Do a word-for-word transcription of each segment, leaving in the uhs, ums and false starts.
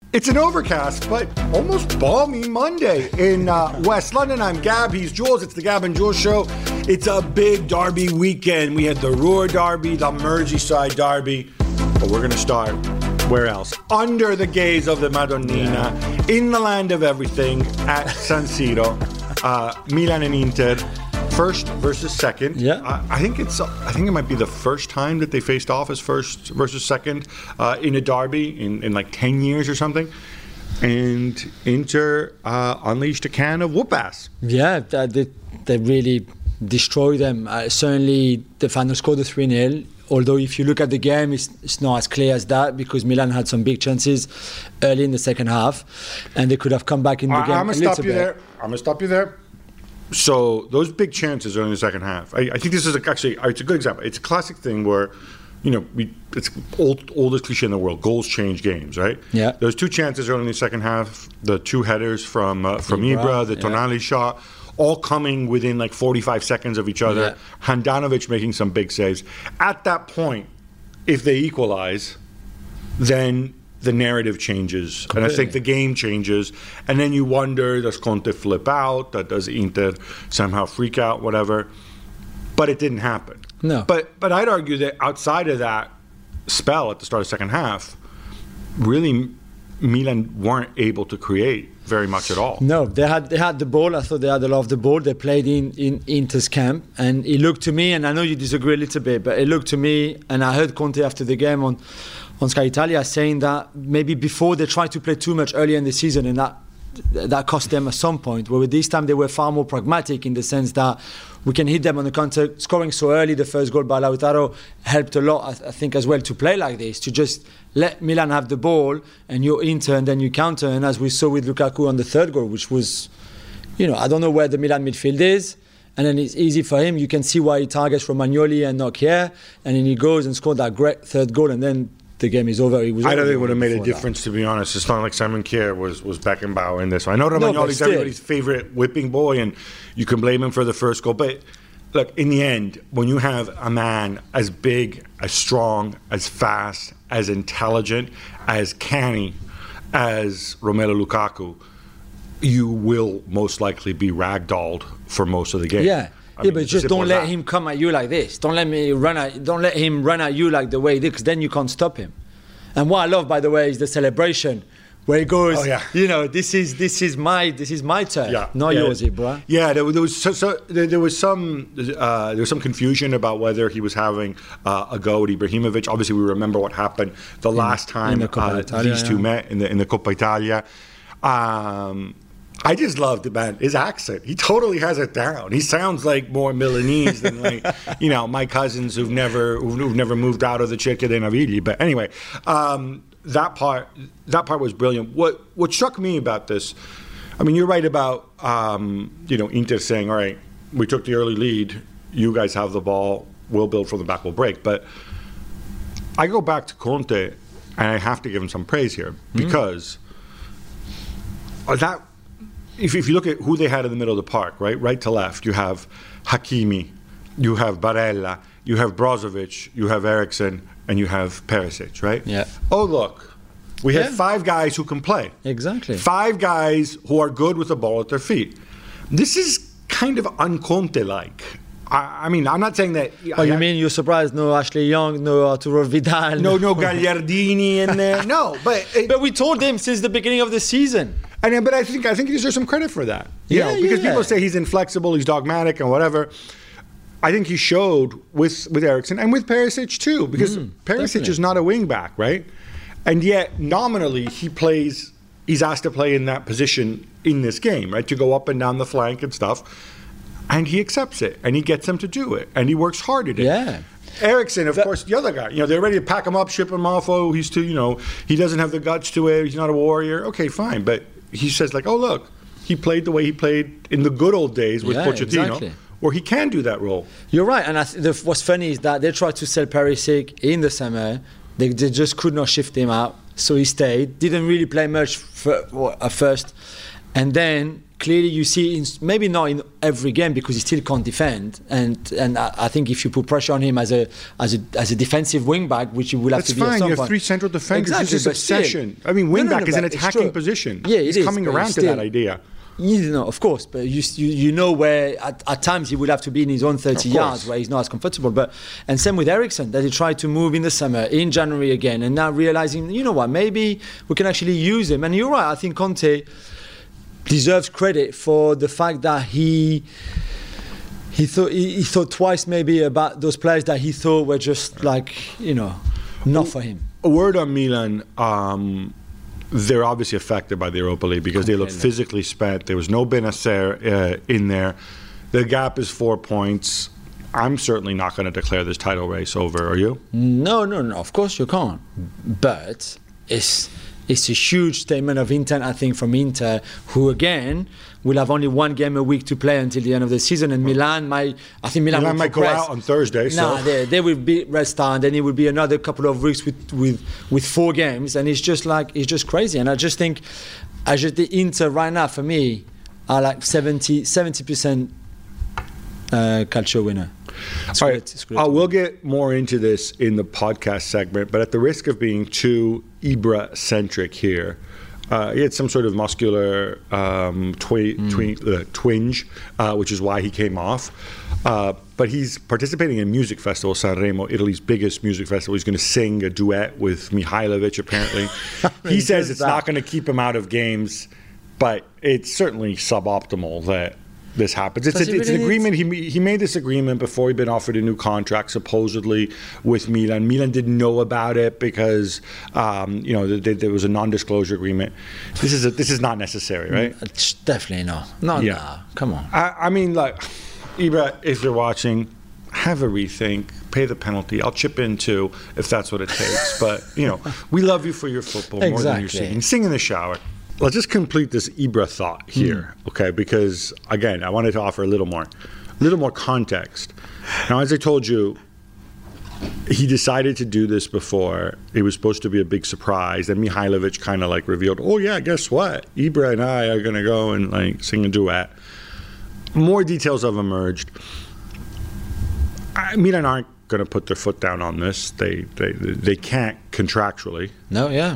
It's an overcast, but almost balmy Monday in uh, West London. I'm Gab, he's Jules. It's the Gab and Jules Show. It's a big Derby weekend. We had the Ruhr Derby, the Merseyside Derby, but we're going to start where else? Under the gaze of the Madonnina, yeah. In the land of everything, at San Siro, uh, Milan and Inter. First versus second. Yeah, uh, I think it's. I think it might be the first time that they faced off as first versus second uh, in a derby in, in like ten years or something. And Inter uh, unleashed a can of whoop ass. Yeah, they, they really destroyed them. Uh, certainly, the final score the three nil. Although if you look at the game, it's, it's not as clear as that because Milan had some big chances early in the second half, and they could have come back in the I, game. I'm gonna a stop little you bit. there. I'm gonna stop you there. So those big chances are in the second half. I, I think this is a, actually it's a good example. It's a classic thing where, you know, we it's old oldest cliche in the world. Goals change games, right? Yeah. Those two chances early in the second half. The two headers from uh, from Ibra, Ibra the Tonali yeah. shot, all coming within like forty-five seconds of each other. Yeah. Handanovic making some big saves. At that point, if they equalize, then the narrative changes. Completely. And I think the game changes. And then you wonder, does Conte flip out? Does Inter somehow freak out? Whatever. But it didn't happen. No. But but I'd argue that outside of that spell at the start of the second half, really Milan weren't able to create very much at all. No, they had they had the ball. I thought they had a lot of the ball. They played in, in Inter's camp. And it looked to me, and I know you disagree a little bit, but it looked to me, and I heard Conte after the game on on Sky Italia saying that maybe before they tried to play too much earlier in the season, and that that cost them at some point. Where this time they were far more pragmatic in the sense that we can hit them on the counter. Scoring so early, the first goal by Lautaro helped a lot, I think, as well, to play like this, to just let Milan have the ball and you Inter and then you counter. And as we saw with Lukaku on the third goal, which was, you know, I don't know where the Milan midfield is. And then it's easy for him. You can see why he targets Romagnoli and Nokia. And then he goes and scored that great third goal. And then the game is over. It was I don't think it would have made a that. difference, to be honest. It's not like Simon Kjaer was, was Beckenbauer in this. I know Romagnoli's no, everybody's favorite whipping boy, and you can blame him for the first goal. But look, in the end, when you have a man as big, as strong, as fast, as intelligent, as canny as Romelu Lukaku, you will most likely be ragdolled for most of the game. Yeah. I yeah, mean, but just don't let that. him come at you like this. Don't let me run at. Don't let him run at you like the way he did, because then you can't stop him. And what I love, by the way, is the celebration where he goes. Oh, yeah. You know, this is this is my this is my turn, yeah. not yeah. yours, bro. Yeah, there, there was so, so there, there was some uh, there was some confusion about whether he was having uh, a go at Ibrahimovic. Obviously, we remember what happened the last time the uh, Italia, these two yeah. met in the in the Coppa Italia. Um, I just loved it, man. His accent. He totally has it down. He sounds like more Milanese than like, you know, my cousins who've never who've never moved out of the Cerchia dei Navigli. But anyway, um, that part that part was brilliant. What what struck me about this, I mean, you're right about um, you know, Inter saying, all right, we took the early lead. You guys have the ball. We'll build from the back. We'll break. But I go back to Conte, and I have to give him some praise here because mm. that. If, if you look at who they had in the middle of the park, right, right to left, you have Hakimi, you have Barella, you have Brozovic, you have Eriksen, and you have Perisic, right? Yeah. Oh, look, we yeah. have five guys who can play. Exactly. Five guys who are good with the ball at their feet. This is kind of un-Conte-like. I, I mean, I'm not saying that... Oh, I, you mean you're surprised no Ashley Young, no Arturo Vidal? No, no Gagliardini in there. No, but... It, but we told him since the beginning of the season. And, but I think I think he deserves some credit for that. You yeah, know, because yeah. people say he's inflexible, he's dogmatic, and whatever. I think he showed with with Eriksen and with Perisic too, because mm, Perisic definitely. is not a wing back, right? And yet nominally he plays. He's asked to play in that position in this game, right? To go up and down the flank and stuff, and he accepts it, and he gets them to do it, and he works hard at it. Yeah. Eriksen, of that, course, the other guy. You know, they're ready to pack him up, ship him off. Oh, he's too. You know, he doesn't have the guts to it. He's not a warrior. Okay, fine, but. He says, like, oh, look, he played the way he played in the good old days with yeah, Pochettino, exactly. where he can do that role. You're right. And I th- the, what's funny is that they tried to sell Perisic in the summer. They, they just could not shift him out. So he stayed. Didn't really play much for, for, at first. And then clearly you see, in, maybe not in every game because he still can't defend, and and I, I think if you put pressure on him as a as a as a defensive wing back, which he will have That's to be at fine. some You have point. three central defenders. Exactly, This is but still- obsession. I mean, wing No, no, back no, is an but it's attacking true. position. Yeah, it He's is, coming but around to still- that idea. You know, of course, but you you, you know where at, at times he would have to be in his own thirty Of course. yards where he's not as comfortable. But and same with Ericsson, that he tried to move in the summer, in January again, and now realizing, you know what, maybe we can actually use him. And you're right, I think Conte deserves credit for the fact that he he thought he, he thought twice maybe about those players that he thought were just like, you know, not for him. A word on Milan. Um, they're obviously affected by the Europa League because they look Completely. physically spent. There was no Benacer uh, in there. The gap is four points. I'm certainly not going to declare this title race over. Are you? No, no, no. Of course you can't. But it's it's a huge statement of intent, I think, from Inter, who again will have only one game a week to play until the end of the season. And Milan might, I think Milan, Milan will might go progress. out on Thursday. No, So. they, they will be Red Star, and then it will be another couple of weeks with, with, with four games, and it's just like it's just crazy. And I just think, I just the Inter right now for me are like seventy percent uh, calcio winner. All right, uh, we'll get more into this in the podcast segment, but at the risk of being too Ibra-centric here, uh, he had some sort of muscular um, twi- Mm. twi- uh, twinge, uh, which is why he came off. Uh, but he's participating in music festival, Sanremo, Italy's biggest music festival. He's going to sing a duet with Mihailovic, apparently. He says it's not going to keep him out of games, but it's certainly suboptimal that this happens. It's, Does a, he it's an really agreement. He he made this agreement before he'd been offered a new contract, supposedly with Milan. Milan didn't know about it because um, you know there, there was a non-disclosure agreement. This is a, this is not necessary, right? It's definitely no. No, Yeah. no. Come on. I, I mean, like Ibra, if you're watching, have a rethink. Pay the penalty. I'll chip in too if that's what it takes. But you know, we love you for your football more than your Exactly. singing. Sing in the shower. Let's just complete this Ibra thought here, Hmm. okay? Because again, I wanted to offer a little more, little more context. Now, as I told you, he decided to do this before. It was supposed to be a big surprise. Then Mihailovic kind of like revealed, "Oh yeah, guess what? Ibra and I are gonna go and like sing a duet." More details have emerged. I, Milan aren't gonna put their foot down on this. They they they can't contractually, No, yeah.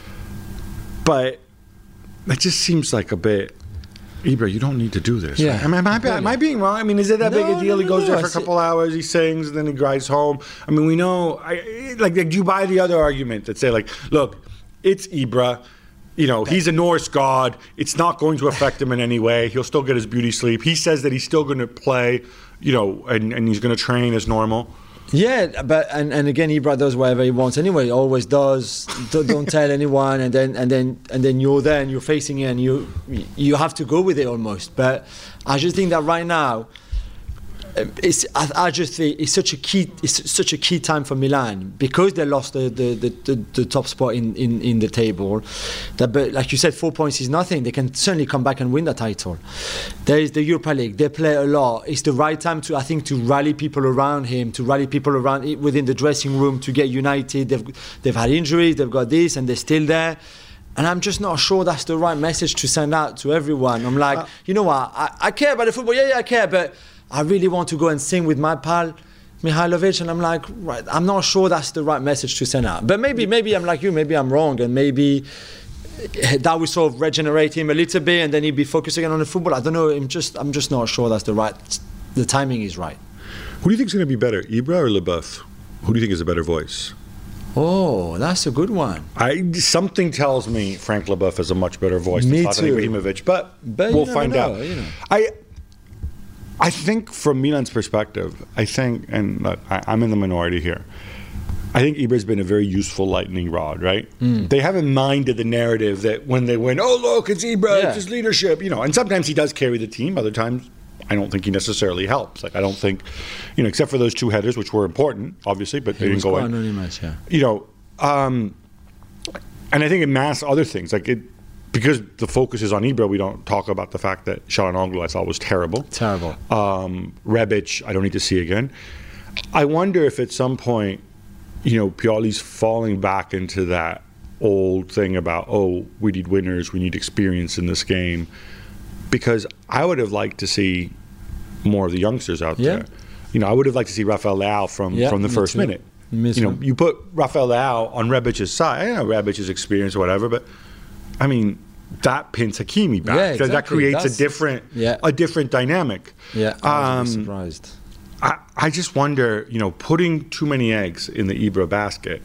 but. It just seems like a bit. Ibra, you don't need to do this. Yeah. Right? I mean, am, I, am I being wrong? I mean, is it that No, big a deal? no, he no, goes no, there I for a see- couple hours, he sings, then he drives home. I mean, we know. I, like, like, do you buy the other argument that say, like, look, it's Ibra. You know, he's a Norse god. It's not going to affect him in any way. He'll still get his beauty sleep. He says that he's still going to play, you know, and, and he's going to train as normal. Yeah, but and, and again, Ibra does whatever he wants anyway. He always does. Don't, don't tell anyone, and then and then and then you're there and you're facing it, and you you have to go with it almost. But I just think that right now, um, it's I, I just think it's such a key it's such a key time for Milan because they lost the the, the, the, the top spot in, in, in the table. That, but like you said, four points is nothing. They can certainly come back and win the title. There is the Europa League. They play a lot. It's the right time to I think to rally people around him, to rally people around it within the dressing room to get united. They've they've had injuries. They've got this, and they're still there. And I'm just not sure that's the right message to send out to everyone. I'm like, Uh, you know what? I, I care about the football. Yeah, yeah, I care, but I really want to go and sing with my pal Mihailovic, and I'm like, right, I'm not sure that's the right message to send out. But maybe, maybe I'm like you, maybe I'm wrong, and maybe that will sort of regenerate him a little bit, and then he'll be focusing on the football. I don't know. I'm just, I'm just not sure that's the right, the timing is right. Who do you think is going to be better, Ibra or LeBeuf? Who do you think is a better voice? Oh, that's a good one. I something tells me Frank LeBeuf has a much better voice Me than Zlatan too. Ibrahimovic, but, But you we'll never find know, out. you know. I I think from Milan's perspective, I think, and look, I, I'm in the minority here. I think Ibra's been a very useful lightning rod, right? Mm. They haven't minded the narrative that when they win, oh look, it's Ibra, Yeah. it's his leadership, you know. And sometimes he does carry the team. Other times, I don't think he necessarily helps. Like I don't think, you know, except for those two headers, which were important, obviously, but they He didn't was go quite in. anonymous, yeah. You know, um, and I think it masks other things. Like it, because the focus is on Ibra, we don't talk about the fact that Çalhanoğlu I thought was terrible. Terrible. Um, Rebic, I don't need to see again. I wonder if at some point, you know, Pioli's falling back into that old thing about, oh, we need winners, we need experience in this game. because I would have liked to see more of the youngsters out Yeah. there. You know, I would have liked to see Rafael Leao from, Yeah, from the me first too. minute. Me You know, too. you put Rafael Leao on Rebic's side. I know Rebic's experience or whatever, but I mean, that pins Hakimi back. Yeah, That- That exactly. creates a That's- different, Yeah. a different dynamic. Yeah, I was Um, surprised. I, I just wonder, you know, putting too many eggs in the Ibra basket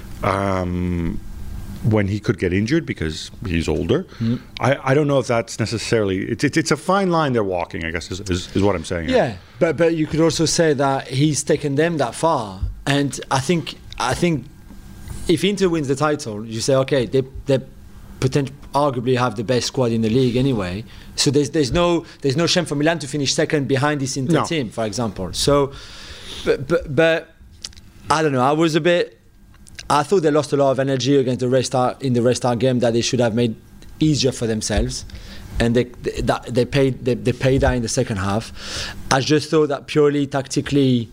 um, when he could get injured because he's older. Mm. I, I don't know if that's necessarily. It's it's, it's a fine line they're walking, I guess, is, is, is what I'm saying. Yeah, but but you could also say that he's taken them that far, and I think I think if Inter wins the title, you say okay, they they potent- arguably have the best squad in the league anyway. So there's there's no there's no shame for Milan to finish second behind this Inter No. team, for example. So, but, but but I don't know. I was a bit. I thought they lost a lot of energy against the restart in the restart game that they should have made easier for themselves, and they they, that, they paid they, they paid that in the second half. I just thought that purely tactically,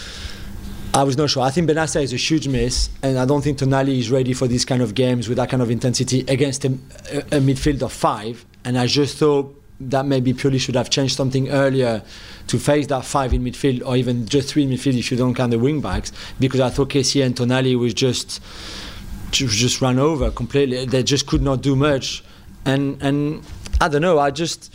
I was not sure. I think Benassa is a huge miss, and I don't think Tonali is ready for these kind of games with that kind of intensity against a, a, a midfield of five. And I just thought that maybe purely should have changed something earlier to face that five in midfield, or even just three in midfield if you don't count the wing backs, because I thought K C and Tonali was just just run over completely. They just could not do much, and and I don't know. I just.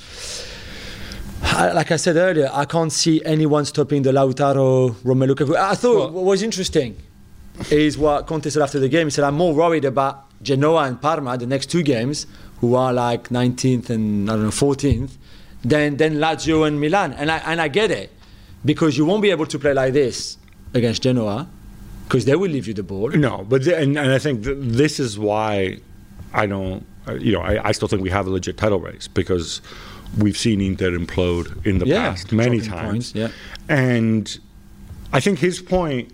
I, like I said earlier, I can't see anyone stopping the Lautaro Romelu Lukaku. I thought Well- what was interesting is what Conte said after the game. He said, I'm more worried about Genoa and Parma, the next two games, who are like nineteenth and I don't know fourteenth, than, than Lazio and Milan. And I, and I get it, because you won't be able to play like this against Genoa, because they will leave you the ball. No, but th- and, and I think th- this is why I don't. uh, You know, I, I still think we have a legit title race because we've seen Inter implode in the Yeah, past many dropping times. points, yeah. And I think his point.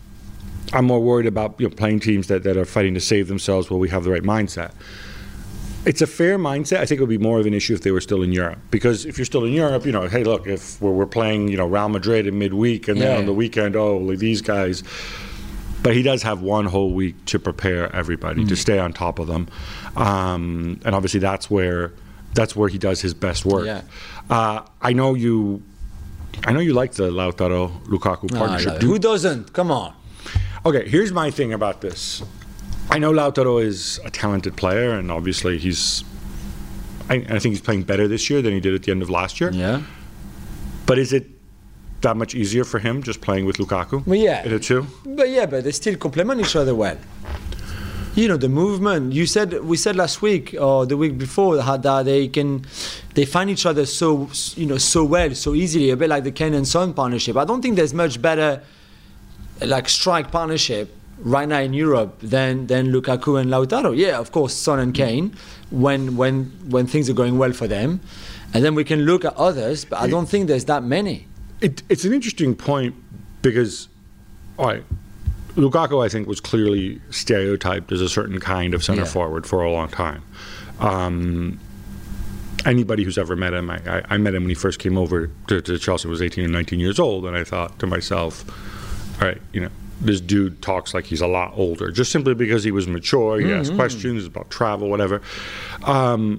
I'm more worried about you know, playing teams that, that are fighting to save themselves while we have the right mindset. It's a fair mindset. I think it would be more of an issue if they were still in Europe. Because if you're still in Europe, you know, hey, look, if we're, we're playing, you know, Real Madrid in midweek and then Yeah. on the weekend, oh, like these guys. But he does have one whole week to prepare everybody, to stay on top of them. Um, and obviously that's where that's where he does his best work. Yeah. Uh, I know you I know you like the Lautaro Lukaku Ah, I partnership. love it. Do- Who doesn't? Come on. Okay, here's my thing about this. I know Lautaro is a talented player, and obviously he's. I, I think he's playing better this year than he did at the end of last year. Yeah. But is it that much easier for him just playing with Lukaku? Well, yeah. In a two? But yeah, but they still complement each other well. You know, the movement. You said we said last week or the week before how that they can they find each other so you know so well, so easily, a bit like the Kane and Son partnership. I don't think there's much better like strike partnership right now in Europe than than Lukaku and Lautaro. Yeah, of course, Son and Kane when when when things are going well for them, and then we can look at others. But I don't think there's that many. It, it's an interesting point because, all right, Lukaku, I think, was clearly stereotyped as a certain kind of center Yeah. forward for a long time. Um, anybody who's ever met him, I, I, I met him when he first came over to, to Chelsea, was eighteen or nineteen years old, and I thought to myself, all right, you know, this dude talks like he's a lot older, just simply because he was mature, he asked questions about travel, whatever. Um,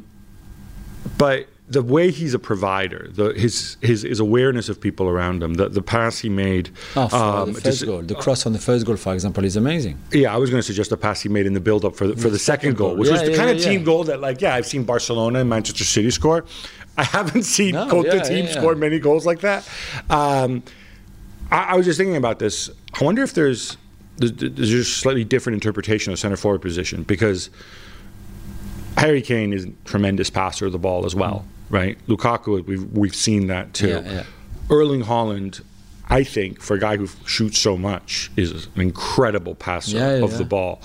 but the way he's a provider, the, his, his his awareness of people around him, the, the pass he made. Oh, for um, the to first s- goal, the cross on the first goal, for example, is amazing. Yeah, I was going to suggest the pass he made in the build-up for the, for the second goal, which Yeah, was the yeah, kind of yeah, team yeah. goal that, like, yeah, I've seen Barcelona and Manchester City score. I haven't seen No, Conte yeah, teams yeah, yeah. score many goals like that. Um, I, I was just thinking about this. I wonder if there's there's, there's just a slightly different interpretation of center forward position, because Harry Kane is a tremendous passer of the ball as well, right? Lukaku, we've we've seen that too. Yeah, yeah. Erling Haaland, I think, for a guy who shoots so much, is an incredible passer Yeah, yeah, of yeah. the ball.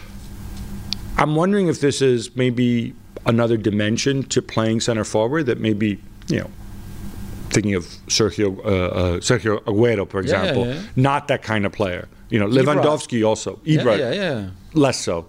I'm wondering if this is maybe another dimension to playing center forward that maybe, you know, thinking of Sergio uh, uh, Sergio Aguero, for Yeah, yeah, example, yeah. not that kind of player. You know, Ibra. Lewandowski also. Yeah, Ibra, yeah, yeah. less so.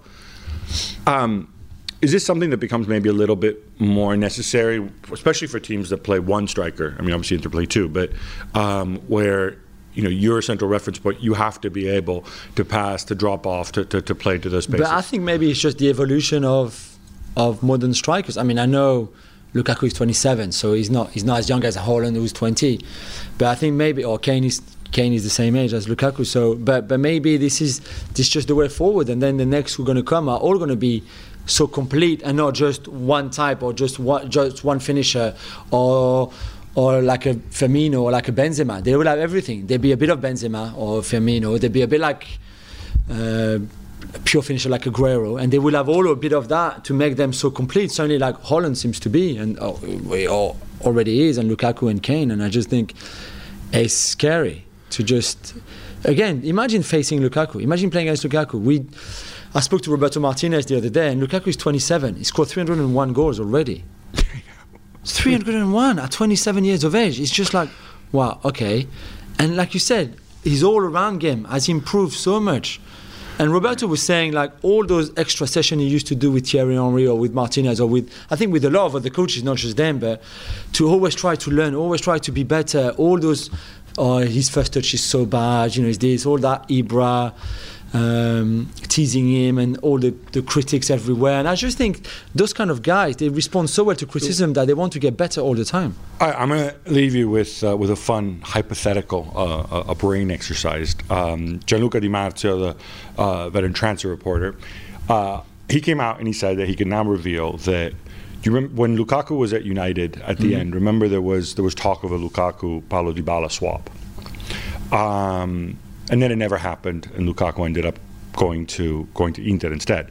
Um, is this something that becomes maybe a little bit more necessary, especially for teams that play one striker? I mean, obviously Inter play two, but um, where you know you're a central reference point, you have to be able to pass, to drop off, to, to, to play to those spaces. But I think maybe it's just the evolution of of modern strikers. I mean, I know Lukaku is twenty-seven, so he's not he's not as young as Haaland, who's twenty. But I think maybe, or Kane is Kane is the same age as Lukaku. So, but but maybe this is this is just the way forward, and then the next who are going to come are all going to be so complete and not just one type or just one just one finisher or or like a Firmino or like a Benzema. They will have everything. There'll be a bit of Benzema or Firmino. There'll be a bit like uh, a pure finisher like Aguero, and they will have all a bit of that to make them so complete. Certainly, like Haaland seems to be, and oh, we all already is, and Lukaku and Kane. And I just think it's scary to just again imagine facing Lukaku. Imagine playing against Lukaku. We. I spoke to Roberto Martinez the other day, and Lukaku is twenty-seven. He scored three hundred one goals already. three hundred one at twenty-seven years of age. It's just like, wow, okay. And like you said, his all-around game has improved so much. And Roberto was saying, like, all those extra sessions he used to do with Thierry Henry or with Martinez or with, I think with a lot of other coaches, not just them, but to always try to learn, always try to be better. All those, oh, his first touch is so bad, you know, it's this, all that Ibra, um, teasing him and all the, the critics everywhere. And I just think those kind of guys, they respond so well to criticism that they want to get better all the time. All right, I'm going to leave you with uh, with a fun hypothetical, uh, a, a brain exercise. Um, Gianluca Di Marzio, the uh, veteran transfer reporter, uh, he came out and he said that he can now reveal that you remember when Lukaku was at United at the mm-hmm. end. Remember there was there was talk of a Lukaku Paulo Dybala swap. Um, And then it never happened, and Lukaku ended up going to going to Inter instead.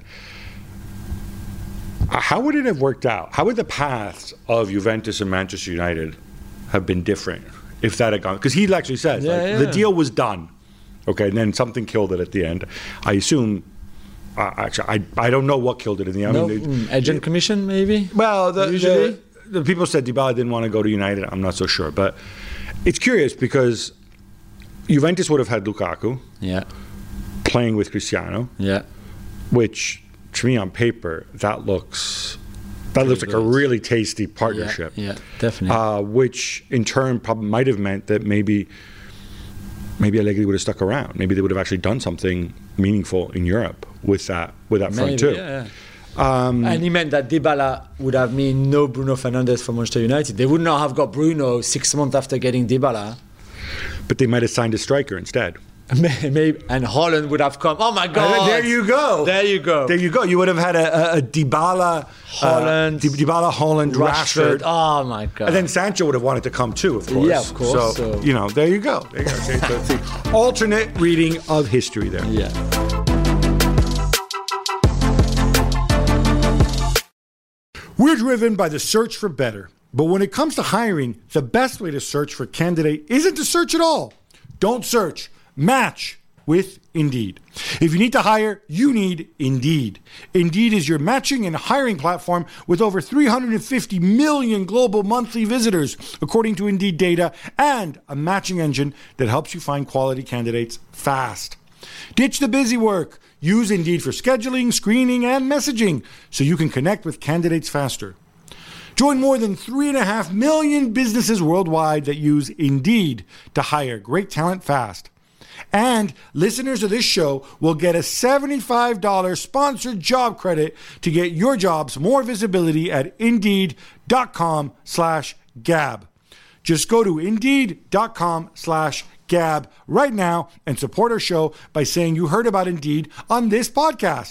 How would it have worked out? How would the paths of Juventus and Manchester United have been different if that had gone? Because he actually says yeah, like, yeah. the deal was done, okay, and then something killed it at the end. I assume. Uh, actually, I I don't know what killed it in the end. No, I mean, mm, agent commission maybe. Well, the, usually the, the people said Dybala didn't want to go to United. I'm not so sure, but it's curious because Juventus would have had Lukaku yeah. playing with Cristiano, yeah. which to me on paper that looks that Pretty looks like good. a really tasty partnership. Yeah, yeah definitely. Uh, which in turn probably might have meant that maybe maybe Allegri would have stuck around. Maybe they would have actually done something meaningful in Europe with that with that front maybe, two. Yeah, yeah. Um, and he meant that Dybala would have mean no Bruno Fernandes for Manchester United. They would not have got Bruno six months after getting Dybala. But they might have signed a striker instead. Maybe, and Haaland would have come. Oh my God! Uh, there you go. There you go. There you go. You would have had a, a, a Dybala, Holland, uh, Dybala, Holland, Rashford. Rashford. Oh my God! And then Sancho would have wanted to come too, of course. Yeah, of course. So, so. you know, there you go. There you go. See, so, see, alternate reading of history there. Yeah. We're driven by the search for better. But when it comes to hiring, the best way to search for a candidate isn't to search at all. Don't search. Match with Indeed. If you need to hire, you need Indeed. Indeed is your matching and hiring platform with over three hundred fifty million global monthly visitors, according to Indeed data, and a matching engine that helps you find quality candidates fast. Ditch the busy work. Use Indeed for scheduling, screening, and messaging so you can connect with candidates faster. Join more than three and a half million businesses worldwide that use Indeed to hire great talent fast. And listeners of this show will get a seventy-five dollars sponsored job credit to get your jobs more visibility at Indeed.com slash Gab. Just go to Indeed.com slash Gab right now and support our show by saying you heard about Indeed on this podcast.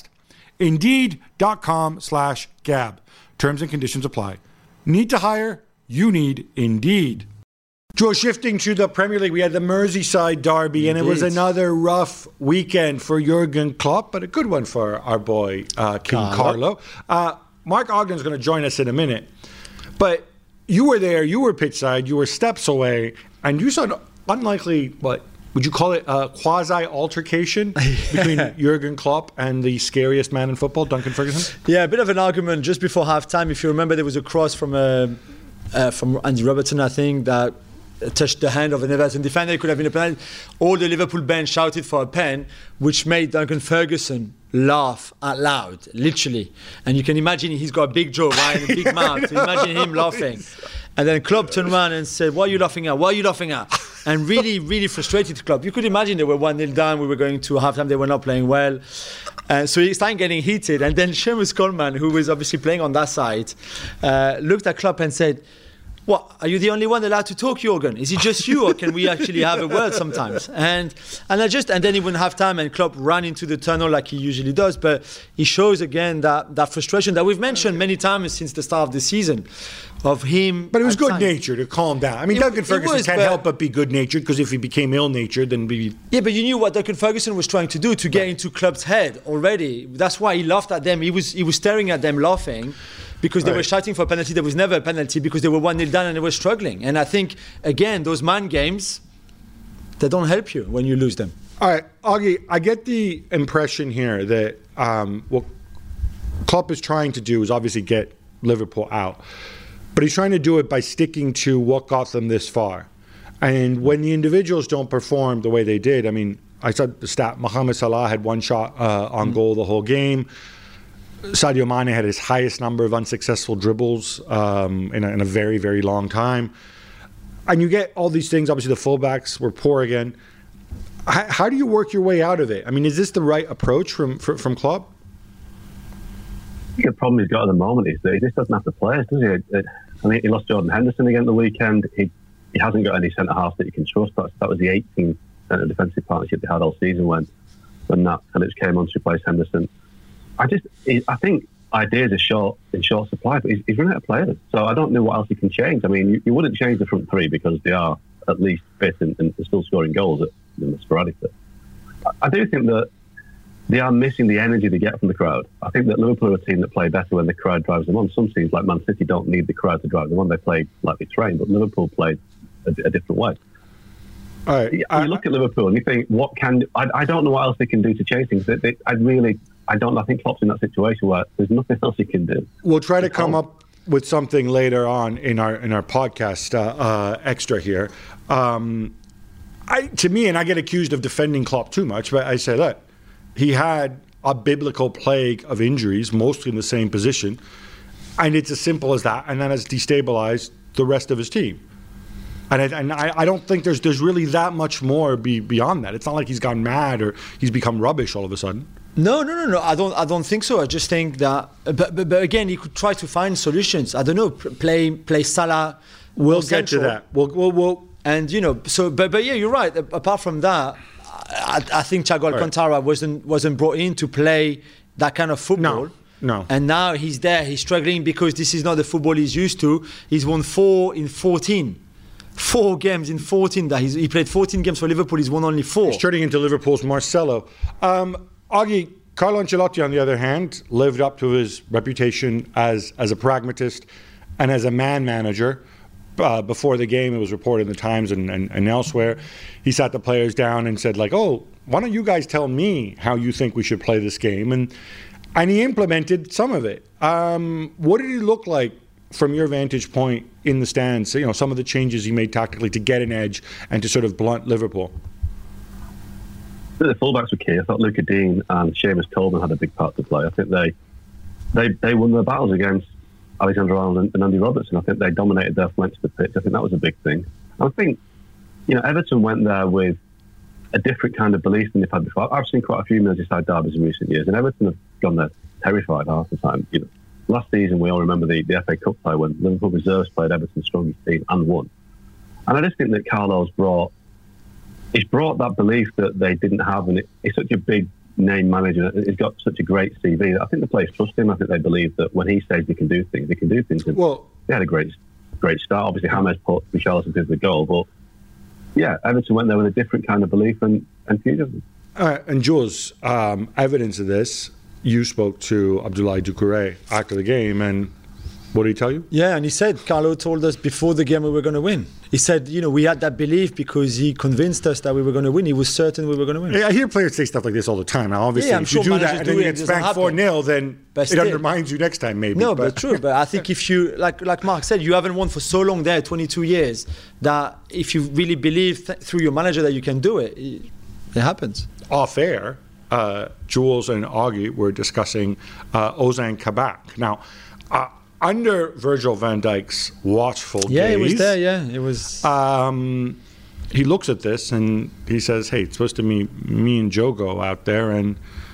Indeed.com slash Gab. Terms and conditions apply. Need to hire? You need Indeed. Joe, shifting to the Premier League, we had the Merseyside derby, and Indeed. It was another rough weekend for Jurgen Klopp, but a good one for our boy, uh, King Carlo. Carlo. Uh, Mark Ogden's going to join us in a minute, but you were there, you were pitchside, you were steps away, and you saw an unlikely, what, would you call it a quasi-altercation between Jurgen Klopp and the scariest man in football, Duncan Ferguson? Yeah, a bit of an argument just before halftime. If you remember, there was a cross from uh, uh, from Andy Robertson, I think, that touched the hand of an Everton defender. It could have been a penalty. All the Liverpool bench shouted for a pen, which made Duncan Ferguson laugh out loud, literally. And you can imagine he's got a big jaw, right, and a big mouth. So imagine him laughing. And then Klopp turned around and said, "What are you laughing at? What are you laughing at?" And really, really frustrated Klopp. You could imagine they were one nil down. We were going to halftime. They were not playing well. Uh, so he started getting heated, and then Seamus Coleman, who was obviously playing on that side, uh, looked at Klopp and said, "What, are you the only one allowed to talk, Jurgen? Is it just you, or can we actually have a word sometimes?" And and I just and then he wouldn't have time, and Klopp ran into the tunnel like he usually does. But he shows again that, that frustration that we've mentioned many times since the start of the season, of him. But it was good natured to calm down. I mean, it, Duncan Ferguson was, can't but, help but be good natured, because if he became ill natured, then be yeah. But you knew what Duncan Ferguson was trying to do to get right. into Klopp's head already. That's why he laughed at them. He was he was staring at them laughing. Because they right. were shouting for a penalty, there was never a penalty, because they were one nil down and they were struggling. And I think, again, those mind games, they don't help you when you lose them. All right, Augie, I get the impression here that um, what Klopp is trying to do is obviously get Liverpool out. But he's trying to do it by sticking to what got them this far. And when the individuals don't perform the way they did, I mean, I saw the stat, Mohamed Salah had one shot uh, on mm. goal the whole game. Sadio Mane had his highest number of unsuccessful dribbles um, in, a, in a very, very long time. And you get all these things. Obviously, the fullbacks were poor again. How, how do you work your way out of it? I mean, is this the right approach from from, from Klopp? I think the problem he's got at the moment is that he just doesn't have the players, does he? I mean, he lost Jordan Henderson again at the weekend. He he hasn't got any centre-halves that you can trust. That, that was the eighteenth centre defensive partnership they had all season when, when Nat Phillips came on to replace Henderson. I just, I think ideas are short in short supply, but he's, he's running out of players. So I don't know what else he can change. I mean, you, you wouldn't change the front three because they are at least fit and, and still scoring goals at, you know, sporadically. I, I do think that they are missing the energy they get from the crowd. I think that Liverpool are a team that play better when the crowd drives them on. Some teams like Man City don't need the crowd to drive them on. They play like they train, but Liverpool play a, a different way. All right. You, you look at Liverpool and you think, what can I, I don't know what else they can do to change things. They, they, I really. I don't. I think Klopp's in that situation where there's nothing else he can do. We'll try to come up with something later on in our in our podcast uh, uh, extra here. Um, I to me, and I get accused of defending Klopp too much, but I say, look, he had a biblical plague of injuries, mostly in the same position, and it's as simple as that. And that has destabilized the rest of his team. And I, and I, I don't think there's there's really that much more be, beyond that. It's not like he's gone mad or he's become rubbish all of a sudden. No, no, no, no. I don't. I don't think so. I just think that. But, but, but again, he could try to find solutions. I don't know. Play, play Salah. We'll get central. to that. We'll, we'll, we'll. And you know, so. But, but yeah, you're right. Apart from that, I, I think Thiago Alcantara right. wasn't wasn't brought in to play that kind of football. No. No. And now he's there. He's struggling because this is not the football he's used to. He's won four in fourteen. Four games in fourteen. That he's, he played fourteen games for Liverpool. He's won only four. He's turning into Liverpool's Marcelo. Um, Augie, Carlo Ancelotti, on the other hand, lived up to his reputation as as a pragmatist and as a man manager. Uh, before the game, it was reported in the Times and, and, and elsewhere. He sat the players down and said, like, oh, why don't you guys tell me how you think we should play this game? And and he implemented some of it. Um, what did he look like from your vantage point in the stands? You know, some of the changes he made tactically to get an edge and to sort of blunt Liverpool. The fullbacks were key. I thought Luca Dean and Seamus Coleman had a big part to play. I think they they they won their battles against Alexander Arnold and, and Andy Robertson. I think they dominated their flank to the pitch. I think that was a big thing. And I think, you know, Everton went there with a different kind of belief than they've had before. I've seen quite a few Merseyside derbies in recent years, and Everton have gone there terrified half the time. You know, last season we all remember the, the F A Cup tie when Liverpool reserves played Everton's strongest team and won. And I just think that Carlo's brought he's brought that belief that they didn't have, and it, he's such a big name manager. He's got such a great C V. I think the players trust him. I think they believe that when he says he can do things, he can do things. And well, they had a great, great start. Obviously, James put Richarlison did the goal, but yeah, Everton went there with a different kind of belief and enthusiasm. Uh, and Jules, um, evidence of this. You spoke to Abdoulaye Doucouré after the game, and what did he tell you? Yeah, and he said, Carlo told us before the game we were going to win. He said, you know, we had that belief because he convinced us that we were going to win. He was certain we were going to win. Yeah, I hear players say stuff like this all the time. Now, obviously, yeah, if sure you do that and then you get spanked four nil, then but it still undermines you next time, maybe. No, but, but true. But I think if you, like like Mark said, you haven't won for so long there, twenty-two years, that if you really believe th- through your manager that you can do it, it, it happens. Off air, uh, Jules and Augie were discussing uh, Ozan Kabak. Now, uh, under Virgil van Dijk's watchful yeah, gaze, it was there. Yeah, it was. Um, he looks at this and he says, "Hey, it's supposed to be me and Jogo out there, and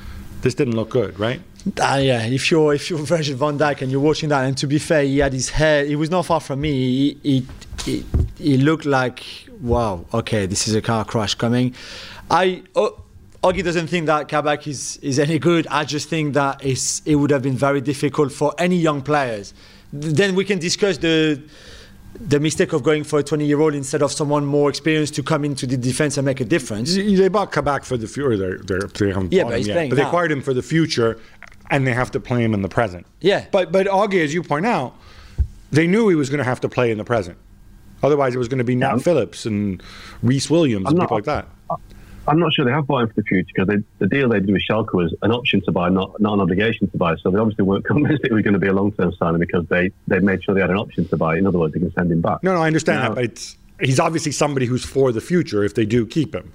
this didn't look good, right? Uh, yeah, if you're if you're Virgil van Dijk and you're watching that, and to be fair, he had his hair. He was not far from me. He he, he, he looked like, wow, okay, this is a car crash coming. I oh, Augie doesn't think that Kabak is is any good. I just think that it's, it would have been very difficult for any young players. Then we can discuss the the mistake of going for a twenty-year-old instead of someone more experienced to come into the defense and make a difference. They bought Kabak for the future. They're, they're, they haven't Yeah, bought but him he's yet, playing but they now. acquired him for the future, and they have to play him in the present. Yeah. But but Augie, as you point out, they knew he was going to have to play in the present. Otherwise, it was going to be Nat Yeah. Phillips and Reece Williams I'm and not- people like that. I'm not sure they have bought him for the future because the deal they did with Schalke was an option to buy, not not an obligation to buy. So they obviously weren't convinced it was going to be a long-term signing because they, they made sure they had an option to buy. In other words, they can send him back. No, no, I understand Now- that, but it's, he's obviously somebody who's for the future if they do keep him.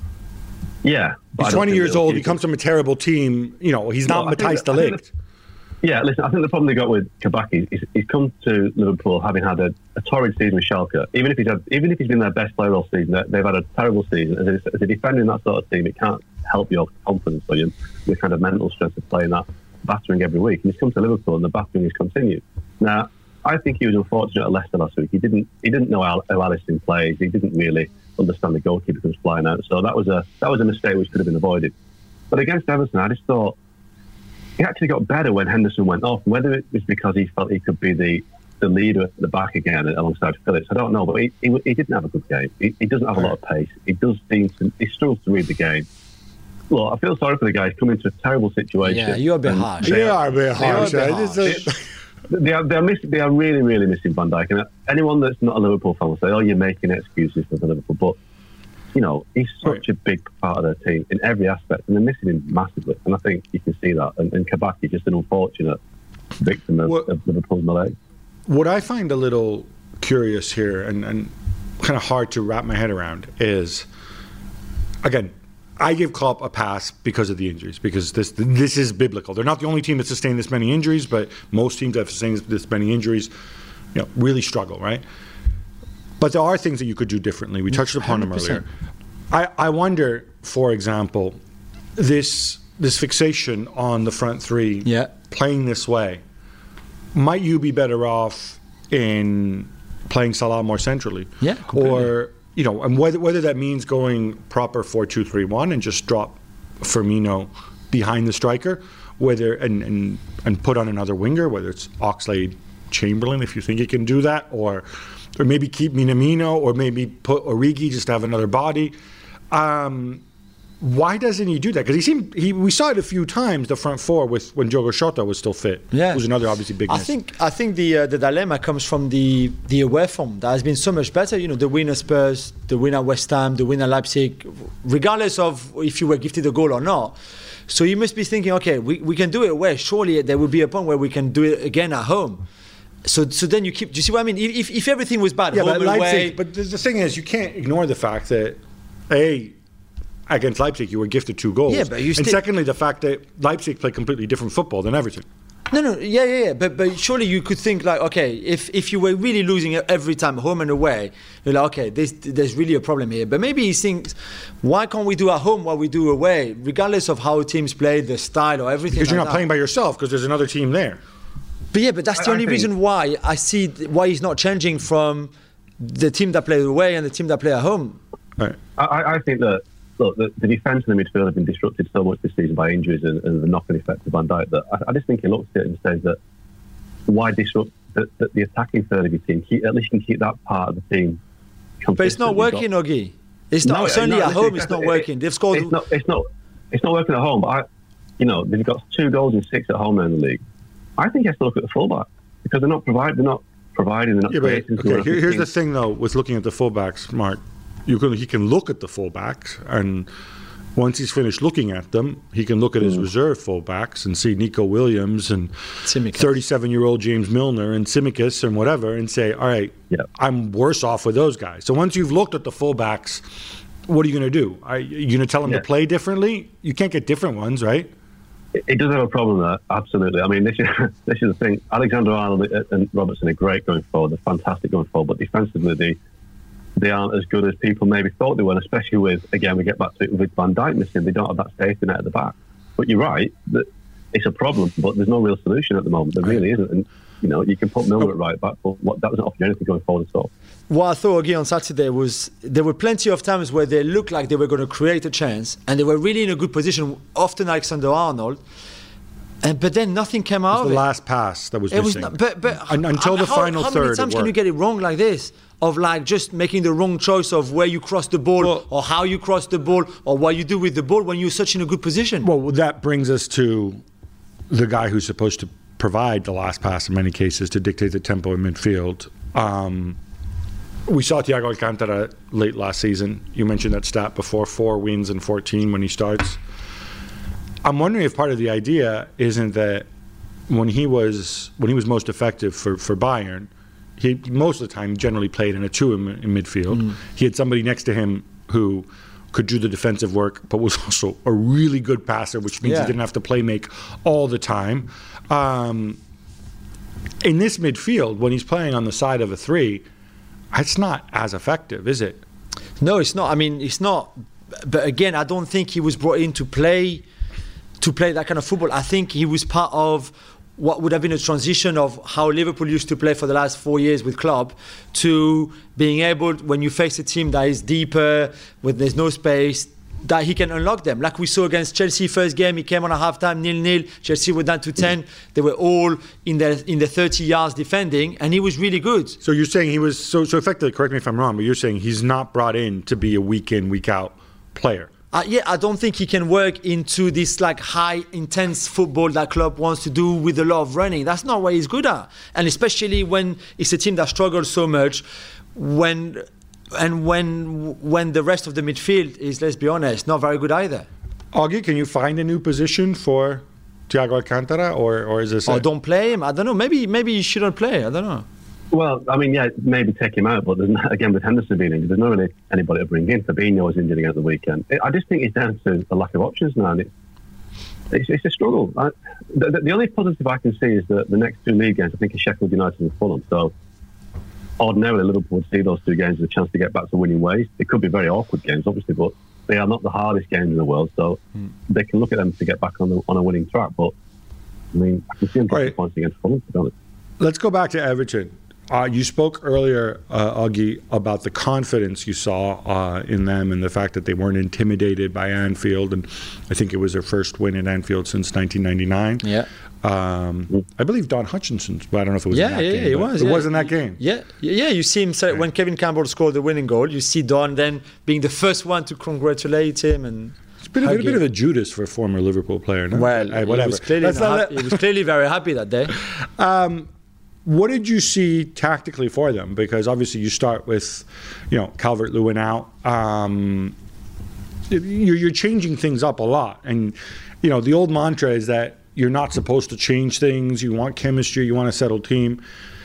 Yeah. but I He's don't twenty think years they'll old. keep He comes from a terrible team. You know, he's not Well, I think Matthijs de that- I think Ligt. Yeah, listen, I think the problem they got with Kabaki is he's come to Liverpool having had a, a torrid season with Schalke. Even if he's had, even if he's been their best player all season, they- they've had a terrible season. As a, as a defender in that sort of team, it can't help your confidence or your, your kind of mental strength of playing that battering every week. And he's come to Liverpool and the battering has continued. Now, I think he was unfortunate at Leicester last week. He didn't he didn't know how, how Alisson plays. He didn't really understand the goalkeeper comes flying out. So that was a that was a mistake which could have been avoided. But against Everton, I just thought he actually got better when Henderson went off. Whether it was because he felt he could be the, the leader at the back again alongside Phillips, I don't know. But he, he, he didn't have a good game. He, he doesn't have a lot of pace. He does seem to he struggles to read the game. Well, I feel sorry for the guy. He's come into a terrible situation. Yeah, you're a bit And harsh. they You are a bit harsh. a bit right? It's harsh. a- They are, they are missing. They are really, really missing Van Dijk. And anyone that's not a Liverpool fan will say, "Oh, you're making excuses for the Liverpool." But you know, he's such Right. a big part of their team in every aspect, and they're missing him massively. And I think you can see that. And, and Kabak is just an unfortunate victim of, What- of Liverpool's malaise. What I find a little curious here and, and kind of hard to wrap my head around is, again, I give Klopp a pass because of the injuries, because this this is biblical. They're not the only team that sustained this many injuries, but most teams that have sustained this many injuries, you know, really struggle, right? But there are things that you could do differently. We touched upon them one hundred earlier. percent. I, I wonder, for example, this this fixation on the front three Yeah. playing this way. Might you be better off in playing Salah more centrally? Yeah, completely. Or, you know, and whether whether that means going proper four two three one and just drop Firmino behind the striker, whether and, and and put on another winger, whether it's Oxlade, Chamberlain, if you think he can do that, or or maybe keep Minamino, or maybe put Origi just to have another body. Um, why doesn't he do that? Because he seemed he we saw it a few times, the front four with when Diogo Jota was still fit. Yeah. Who's another obviously big I miss. think I think the uh, the dilemma comes from the the away form that has been so much better. You know, the winner Spurs, the winner West Ham, the winner Leipzig, regardless of if you were gifted a goal or not. So you must be thinking, okay, we, we can do it away. Surely there will be a point where we can do it again at home. So so then you keep. Do you see what I mean? If if everything was bad, Yeah, home but and away. Leipzig. But the, the thing is, you can't ignore the fact that a against Leipzig you were gifted two goals. Yeah, but you and still- secondly, the fact that Leipzig play completely different football than Everton. No, no, yeah, yeah, yeah. But but surely you could think like, okay, if if you were really losing every time, home and away, you're like, okay, there's there's really a problem here. But maybe he thinks, why can't we do at home what we do away, regardless of how teams play, the style or everything? Because you're like not that. playing by yourself, because there's another team there. But yeah, but that's the I- I only think- reason why I see th- why he's not changing from the team that play away and the team that play at home. Right. I- I, I think that look, the, the defence and the midfield have been disrupted so much this season by injuries and, and the knock-on effect of Van Dijk that I, I just think he looks at it and says that why disrupt the, the, the attacking third of your team? Keep, at least you can keep that part of the team. But it's not consistent. You've working, got- Ogie. It's not. No, it's only no, at listen, home. It's not it- working. They've scored. It's not. It's not. It's not working at home. But I, you know, they've got two goals and six at home now in the league. I think you have to look at the fullback because they're not providing. They're not providing. They're not Yeah, but creating. okay. Here, here's the thing, though, with looking at the fullbacks, Mark. You can he can look at the fullbacks, and once he's finished looking at them, he can look at his reserve fullbacks and see Nico Williams and Tsimikas. thirty-seven-year-old James Milner and Tsimikas and whatever, and say, all right, Yeah. I'm worse off with those guys. So once you've looked at the fullbacks, what are you going to do? Are you going to tell them Yeah. to play differently? You can't get different ones, right? It, it does have a problem there. Absolutely. I mean, this is this is the thing. Alexander Arnold and Robertson are great going forward. They're fantastic going forward, but defensively, they they aren't as good as people maybe thought they were. Especially with again, we get back to it with Van Dijk missing. They don't have that safety net at the back. But you're right that it's a problem, but there's no real solution at the moment. There really isn't. And you know, you can put Milner at right back, but what, that doesn't offer you anything going forward at all. What I thought again on Saturday was there were plenty of times where they looked like they were going to create a chance, and they were really in a good position. Often Alexander-Arnold. And, but then nothing came out. It was of the it. last pass that was it missing. Was not, but, but Un- until the how, final how third. How many times can you get it wrong like this? Of like just making the wrong choice of where you cross the ball, well, or how you cross the ball, or what you do with the ball when you're such in a good position. Well, that brings us to the guy who's supposed to provide the last pass in many cases to dictate the tempo in midfield. Um, we saw Thiago Alcantara late last season. You mentioned that stat before: four wins and fourteen when he starts. I'm wondering if part of the idea isn't that when he was when he was most effective for, for Bayern, he most of the time generally played in a two in, in midfield. Mm. He had somebody next to him who could do the defensive work, but was also a really good passer, which means yeah. he didn't have to play make all the time. Um, in this midfield, when he's playing on the side of a three, it's not as effective, is it? No, it's not. I mean, it's not. But again, I don't think he was brought in to play to play that kind of football. I think he was part of what would have been a transition of how Liverpool used to play for the last four years with Klopp to being able, when you face a team that is deeper, where there's no space, that he can unlock them. Like we saw against Chelsea first game, he came on a half-time, nil-nil. Chelsea were down to ten. They were all in the in the thirty yards defending, and he was really good. So you're saying he was, so, so effectively, correct me if I'm wrong, but you're saying he's not brought in to be a week-in, week-out player. Uh, yeah, I don't think he can work into this like high intense football that Klopp wants to do with a lot of running. That's not what he's good at, and especially when it's a team that struggles so much, when and when when the rest of the midfield is, let's be honest, not very good either. Augie, can you find a new position for Thiago Alcantara, or or is this? Or a- don't play him? I don't know. Maybe maybe he shouldn't play. I don't know. Well, I mean, yeah, maybe take him out, but there's not, again, with Henderson being injured, there's not really anybody to bring in. Fabinho was injured again at the weekend. I just think it's down to the lack of options now, and it's, it's, it's a struggle. I, the, the only positive I can see is that the next two league games, I think, are Sheffield United and Fulham. So, ordinarily, Liverpool would see those two games as a chance to get back to winning ways. They could be very awkward games, obviously, but they are not the hardest games in the world, so mm. they can look at them to get back on, the, on a winning track. But, I mean, I can see them getting right. points against Fulham, to be honest. Let's go back to Everton. Uh, you spoke earlier, uh, Augie, about the confidence you saw uh, in them and the fact that they weren't intimidated by Anfield. And I think it was their first win at Anfield since nineteen ninety-nine. Yeah. Um, I believe Don Hutchinson's, but I don't know if it was yeah, in that yeah, game. Yeah, it was. It yeah. was in that game. Yeah, yeah. You see him say, when Kevin Campbell scored the winning goal, you see Don then being the first one to congratulate him and. It's been a, bit, a bit of a Judas for a former Liverpool player. No? Well, I, whatever. He was, clearly ha- he was clearly very happy that day. Um, What did you see tactically for them? Because obviously you start with, you know, Calvert-Lewin out. Um, you're, you're changing things up a lot. And, you know, the old mantra is that you're not supposed to change things. You want chemistry. You want a settled team.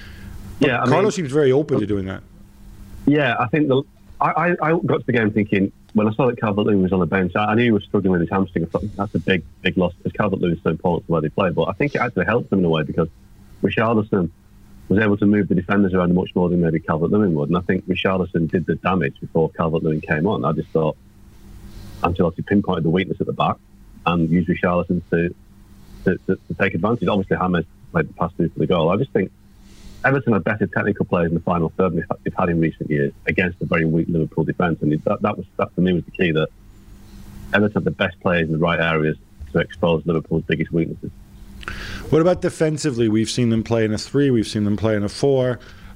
But yeah, I Carlos mean, seems very open to doing that. Yeah, I think the, I, I got to the game thinking, when I saw that Calvert-Lewin was on the bench, I knew he was struggling with his hamstring. I thought that's a big, big loss because Calvert-Lewin is so important to where they play. But I think it actually helped them in a way because Richarlison was able to move the defenders around much more than maybe Calvert-Lewin would. And I think Richarlison did the damage before Calvert-Lewin came on. I just thought Ancelotti pinpointed the weakness at the back and used Richarlison to, to, to, to take advantage. Obviously, James played the pass through for the goal. I just think Everton are better technical players in the final third than they've had in recent years against a very weak Liverpool defence. And that, that, was, that for me was the key, that Everton have the best players in the right areas to expose Liverpool's biggest weaknesses. What about defensively? We've seen them play in a three. We've seen them play in a four.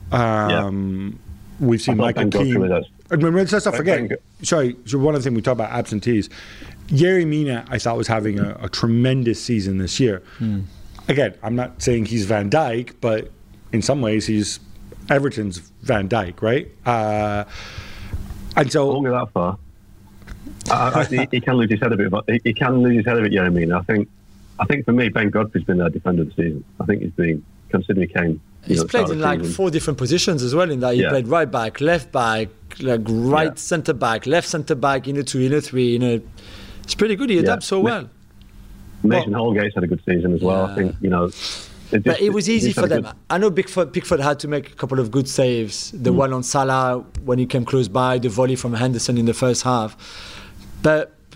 Um, yeah. We've seen Michael Keane. Let's not forget. Sorry, so one of the things we talk about absentees. Yerry Mina, I thought, was having a, a tremendous season this year. Mm. Again, I'm not saying he's Van Dijk, but in some ways he's Everton's Van Dijk, right? Uh, and so, I won't go that far. I, I, he, he can lose his head a bit. But he, he can lose his head a bit. Yerry Mina. I think. I think for me, Ben Godfrey's been their defender of the season. I think he's been, considering he came. He's know, played in like season. four different positions as well. In that he yeah. played right back, left back, like right yeah. centre back, left centre back, in a two, in a three. In a, it's pretty good. He adapts yeah. so well. Mason well, Holgate's had a good season as well. Yeah. I think you know. It just, but it was easy for them. Good... I know Pickford, Pickford had to make a couple of good saves. The mm. one on Salah when he came close by, the volley from Henderson in the first half. But, but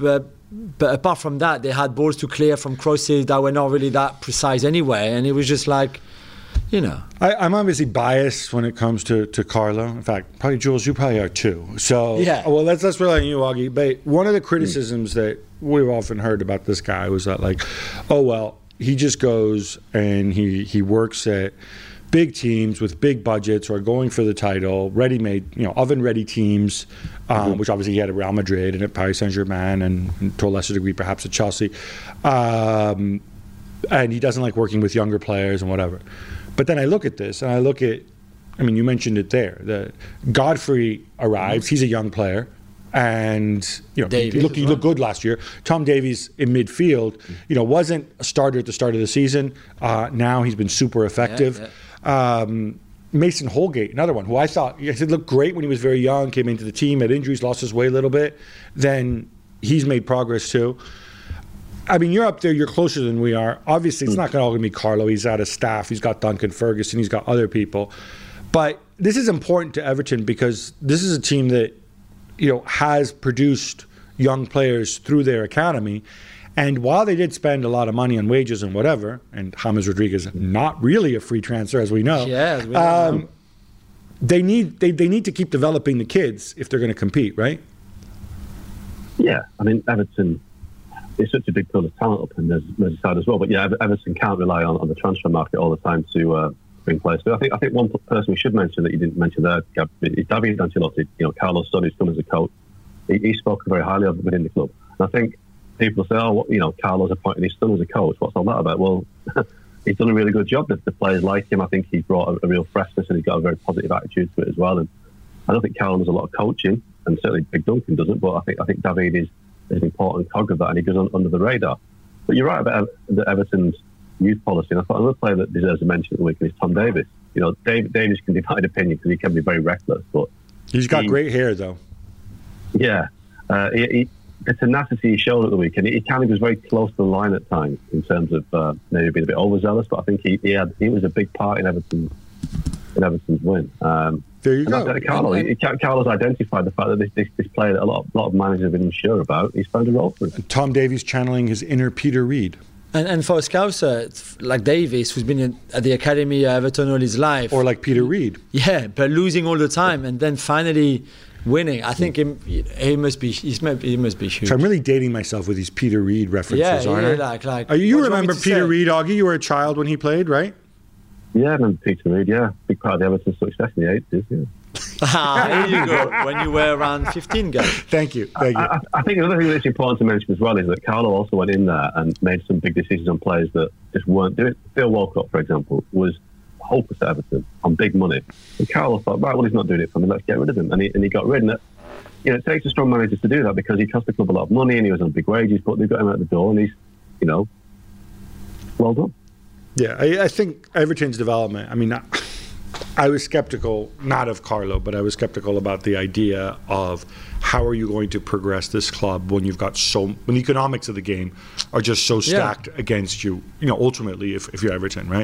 but apart from that, they had balls to clear from crosses that were not really that precise anyway, and it was just like, you know. I, I'm obviously biased when it comes to, to Carlo. In fact, probably Jules, you probably are too. So, yeah. Well, let's let's rely on you, Augie. But one of the criticisms mm. that we've often heard about this guy was that, like, oh well, he just goes and he he works at big teams with big budgets or going for the title, ready-made, you know, oven-ready teams, um, mm-hmm. which obviously he had at Real Madrid and at Paris Saint-Germain and, and to a lesser degree perhaps at Chelsea. Um, and he doesn't like working with younger players and whatever. But then I look at this and I look at, I mean, you mentioned it there. The Godfrey arrives. Mm-hmm. He's a young player. And, you know, Davies he, looked, he looked good last year. Tom Davies in midfield, you know, wasn't a starter at the start of the season. Uh, now he's been super effective. Yeah, yeah. Um, Mason Holgate, another one who I thought he looked great when he was very young, came into the team, had injuries, lost his way a little bit. Then he's made progress too. I mean, you're up there, you're closer than we are. Obviously, it's not all going to be Carlo. He's out of staff. He's got Duncan Ferguson. He's got other people. But this is important to Everton because this is a team that, you know, has produced young players through their academy. And while they did spend a lot of money on wages and whatever, and James Rodriguez not really a free transfer, as we know, yeah, as we know. Um, they need they, they need to keep developing the kids if they're going to compete, right? Yeah, I mean, Everton is such a big pool of talent up in Merseyside as well. But yeah, Everton can't rely on, on the transfer market all the time to uh, bring players. But I think I think one person we should mention that you didn't mention there, Gab, is David Ancelotti. You know, Carlos' son, who's come as a coach. He, he spoke very highly of within the club. And I think people say, oh, you know, Carlos appointed his son as a coach. What's all that about? Well, he's done a really good job. The, the players like him. I think he's brought a, a real freshness and he's got a very positive attitude to it as well. And I don't think Carlos does a lot of coaching, and certainly Big Duncan doesn't. But I think I think David is, is an important cog of that, and he goes on, under the radar. But you're right about the Everton's youth policy. And I thought another player that deserves a mention at the weekend is Tom Davies. You know, Dave, Davies can divide opinion because he can be very reckless, but he's got he, great hair though. Yeah, uh, he, he, the tenacity he showed at the weekend. He kind of was very close to the line at times in terms of uh, maybe being a bit overzealous, but I think he, he had he was a big part in Everton's in Everton's win. Um, there you go. Carlo, he, Carlos identified the fact that this, this, this player that a lot, a lot of managers have been unsure about, he's found a role for him. Tom Davies channeling his inner Peter Reid. And, and for a Scouser, like Davies, who's been in, at the academy at Everton all his life. Or like Peter Reid. Yeah, but losing all the time and then finally winning. I think he, he must be he must, he must be huge. So I'm really dating myself with these Peter Reid references, yeah, aren't yeah, I? Like, like, Are you, you remember Peter Reid, Augie? You were a child when he played, right? Yeah, I remember Peter Reid, yeah. Big part of the Everton's success in the eighties, yeah. Ah, there you go. When you were around fifteen, guys. Thank you. Thank you. I, I, I think another thing that's important to mention as well is that Carlo also went in there and made some big decisions on players that just weren't doing it. Phil Walcott, for example, was hopeless at Everton on big money. And Carlo thought, right, well, he's not doing it for me, let's get rid of him. And he, and he got rid of it. You know, it takes a strong manager to do that because he cost the club a lot of money and he was on big wages, but they've got him out the door and he's, you know, well done. Yeah, I, I think Everton's development, I mean, I, I was skeptical, not of Carlo, but I was skeptical about the idea of how are you going to progress this club when you've got so, when the economics of the game are just so stacked yeah. against you, you know, ultimately, if, if you're Everton, right?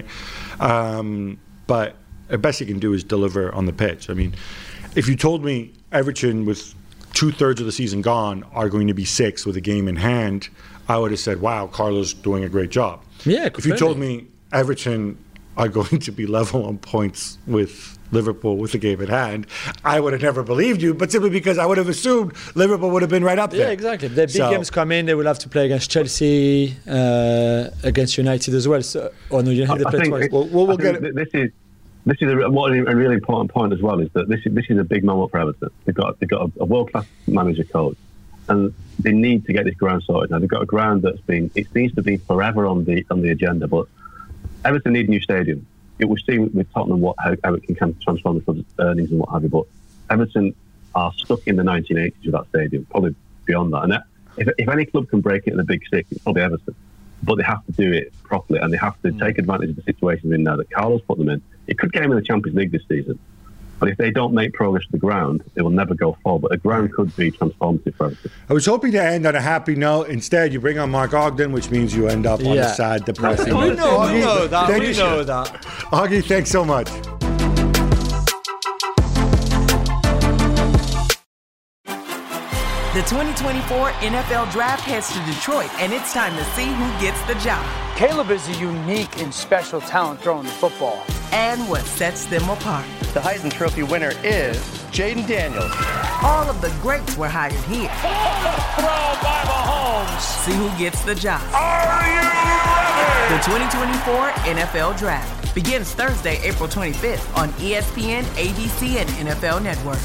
Um, but the best you can do is deliver on the pitch. I mean, if you told me Everton with two-thirds of the season gone are going to be six with a game in hand, I would have said, wow, Carlo's doing a great job. Yeah, if you told me Everton are going to be level on points with Liverpool with the game at hand, I would have never believed you, but simply because I would have assumed Liverpool would have been right up there. Yeah, exactly. The big so, games come in, they will have to play against Chelsea, uh, against United as well. So, oh no, you have to play twice. It, well, we'll, we'll get it. This is this is a, what a really important point as well is that this is this is a big moment for Everton. They've got they've got a, a world class manager coach, and they need to get this ground sorted now. They've got a ground that's been it needs to be forever on the on the agenda, but Everton need a new stadium. It will see with Tottenham what how Everton can transform the club's earnings and what have you. But Everton are stuck in the nineteen eighties with that stadium, probably beyond that. And that, if, if any club can break it in the Big Six, it's probably Everton. But they have to do it properly, and they have to mm. take advantage of the situations in there that Carlos put them in. It could get them in the Champions League this season. But if they don't make progress to the ground, they will never go forward. But the ground could be transformative for Everton. I was hoping to end on a happy note. Instead, you bring on Mark Ogden, which means you end up yeah. on a sad, depressing note. We know, we know that. We know that. Augie, thanks so much. The twenty twenty-four N F L Draft heads to Detroit, and it's time to see who gets the job. Caleb is a unique and special talent throwing the football. And what sets them apart. The Heisman Trophy winner is Jaden Daniels. All of the greats were hired here. Throw by Mahomes. See who gets the job. Are you ready? The twenty twenty-four N F L Draft begins Thursday, April twenty-fifth on E S P N, A B C, and N F L Network.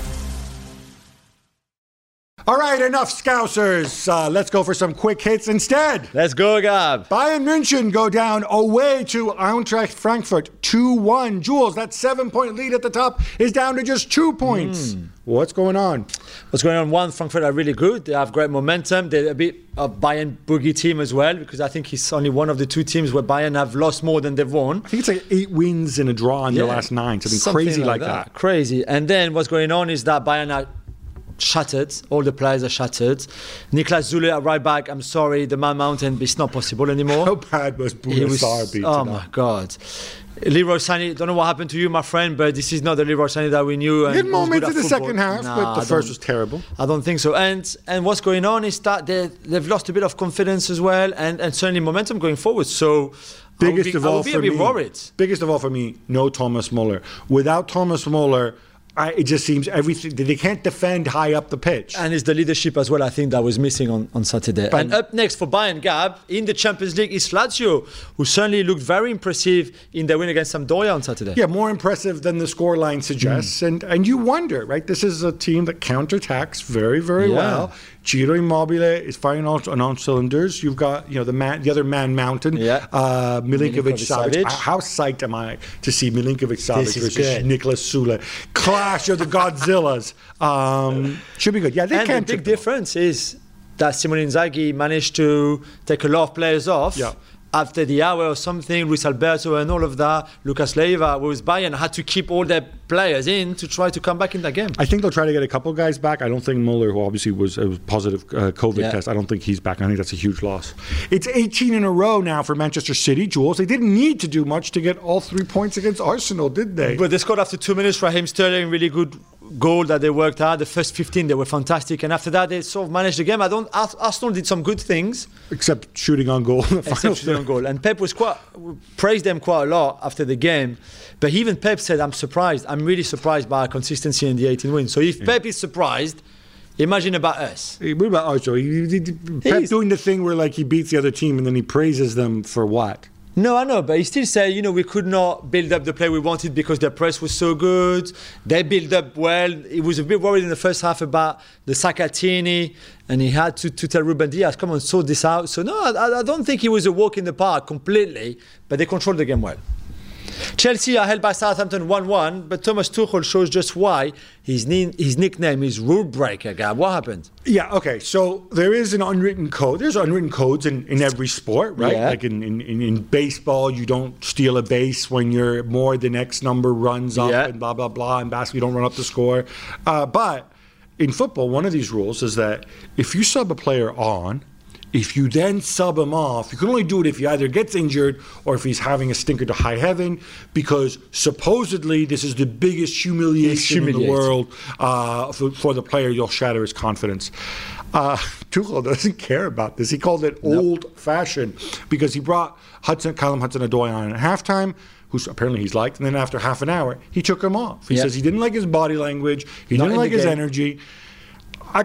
All right, enough Scousers. Uh, let's go for some quick hits instead. Let's go, Gab. Bayern München go down away to Eintracht Frankfurt two one. Jules, that seven-point lead at the top is down to just two points. Mm. What's going on? What's going on? One, Frankfurt are really good. They have great momentum. They're a bit of Bayern boogie team as well, because I think it's only one of the two teams where Bayern have lost more than they've won. I think it's like eight wins and a draw in yeah. their last nine. Something, something crazy like, like that. that. Crazy. And then what's going on is that Bayern are shattered. All the players are shattered. Niklas Zule at right back. I'm sorry, the Man Mountain, it's not possible anymore. How bad was Buya Sarbi? Oh my God. Leroy Sané, don't know what happened to you, my friend, but this is not the Leroy Sané that we knew. Good moments in the football. second half, nah, but the I first was terrible. I don't think so. And and what's going on is that they, they've lost a bit of confidence as well, and, and certainly momentum going forward. So biggest be, of all be for me, worried. biggest of all for me, no Thomas Muller. Without Thomas Muller, I, it just seems everything they can't defend high up the pitch. And it's the leadership as well, I think, that was missing on, on Saturday. But and up next for Bayern, Gab, in the Champions League is Lazio, who certainly looked very impressive in their win against Sampdoria on Saturday. Yeah, more impressive than the scoreline suggests. Mm. And and you wonder, right? This is a team that counterattacks very, very yeah. well. Ciro Immobile is firing on all cylinders. You've got, you know, the man, the other man mountain, yeah. uh, Milinkovic Savic. How psyched am I to see Milinkovic Savic versus good. Niklas Zule? Clash of the Godzillas. Um, should be good. Yeah, they and can't. The big difference is that Simone Inzaghi managed to take a lot of players off. Yeah. After the hour or something, Luis Alberto and all of that, Lucas Leiva, who was Bayern, had to keep all their players in to try to come back in that game. I think they'll try to get a couple guys back. I don't think Muller, who obviously was a positive uh, COVID yeah. test, I don't think he's back. I think that's a huge loss. It's eighteen in a row now for Manchester City, Jules. They didn't need to do much to get all three points against Arsenal, did they? But they scored after two minutes. Raheem Sterling, really good goal that they worked hard. The first fifteen, they were fantastic. And after that, they sort of managed the game. I don't. Arsenal did some good things. Except shooting on goal. Except shooting on goal. And Pep was quite, praised them quite a lot after the game. But even Pep said, I'm surprised. I'm really surprised by our consistency in the eighteen wins. So if yeah. Pep is surprised, imagine about us. What about Arsenal? He, he, he, Pep doing the thing where like he beats the other team and then he praises them for what? No, I know, but he still said, you know, we could not build up the play we wanted because their press was so good. They built up well. He was a bit worried in the first half about the Sakatini, and he had to, to tell Ruben Diaz, come on, sort this out. So, no, I, I don't think it was a walk in the park completely, but they controlled the game well. Chelsea are held by Southampton one one, but Thomas Tuchel shows just why his, ne- his nickname is Rule Breaker, Gab. What happened? Yeah, okay, so there is an unwritten code. There's unwritten codes in, in every sport, right? Yeah. Like in, in, in baseball, you don't steal a base when you're more the next number runs up yeah. and blah, blah, blah. In basketball, you don't run up the score. Uh, but in football, one of these rules is that if you sub a player on, if you then sub him off, you can only do it if he either gets injured or if he's having a stinker to high heaven, because supposedly this is the biggest humiliation in the world uh, for, for the player. You'll shatter his confidence. Uh, Tuchel doesn't care about this. He called it nope. old-fashioned because he brought Hudson, Callum Hudson-Odoi on at halftime, who's apparently he's liked, and then after half an hour, he took him off. He yep. says he didn't like his body language, he Not didn't like his game. energy. I,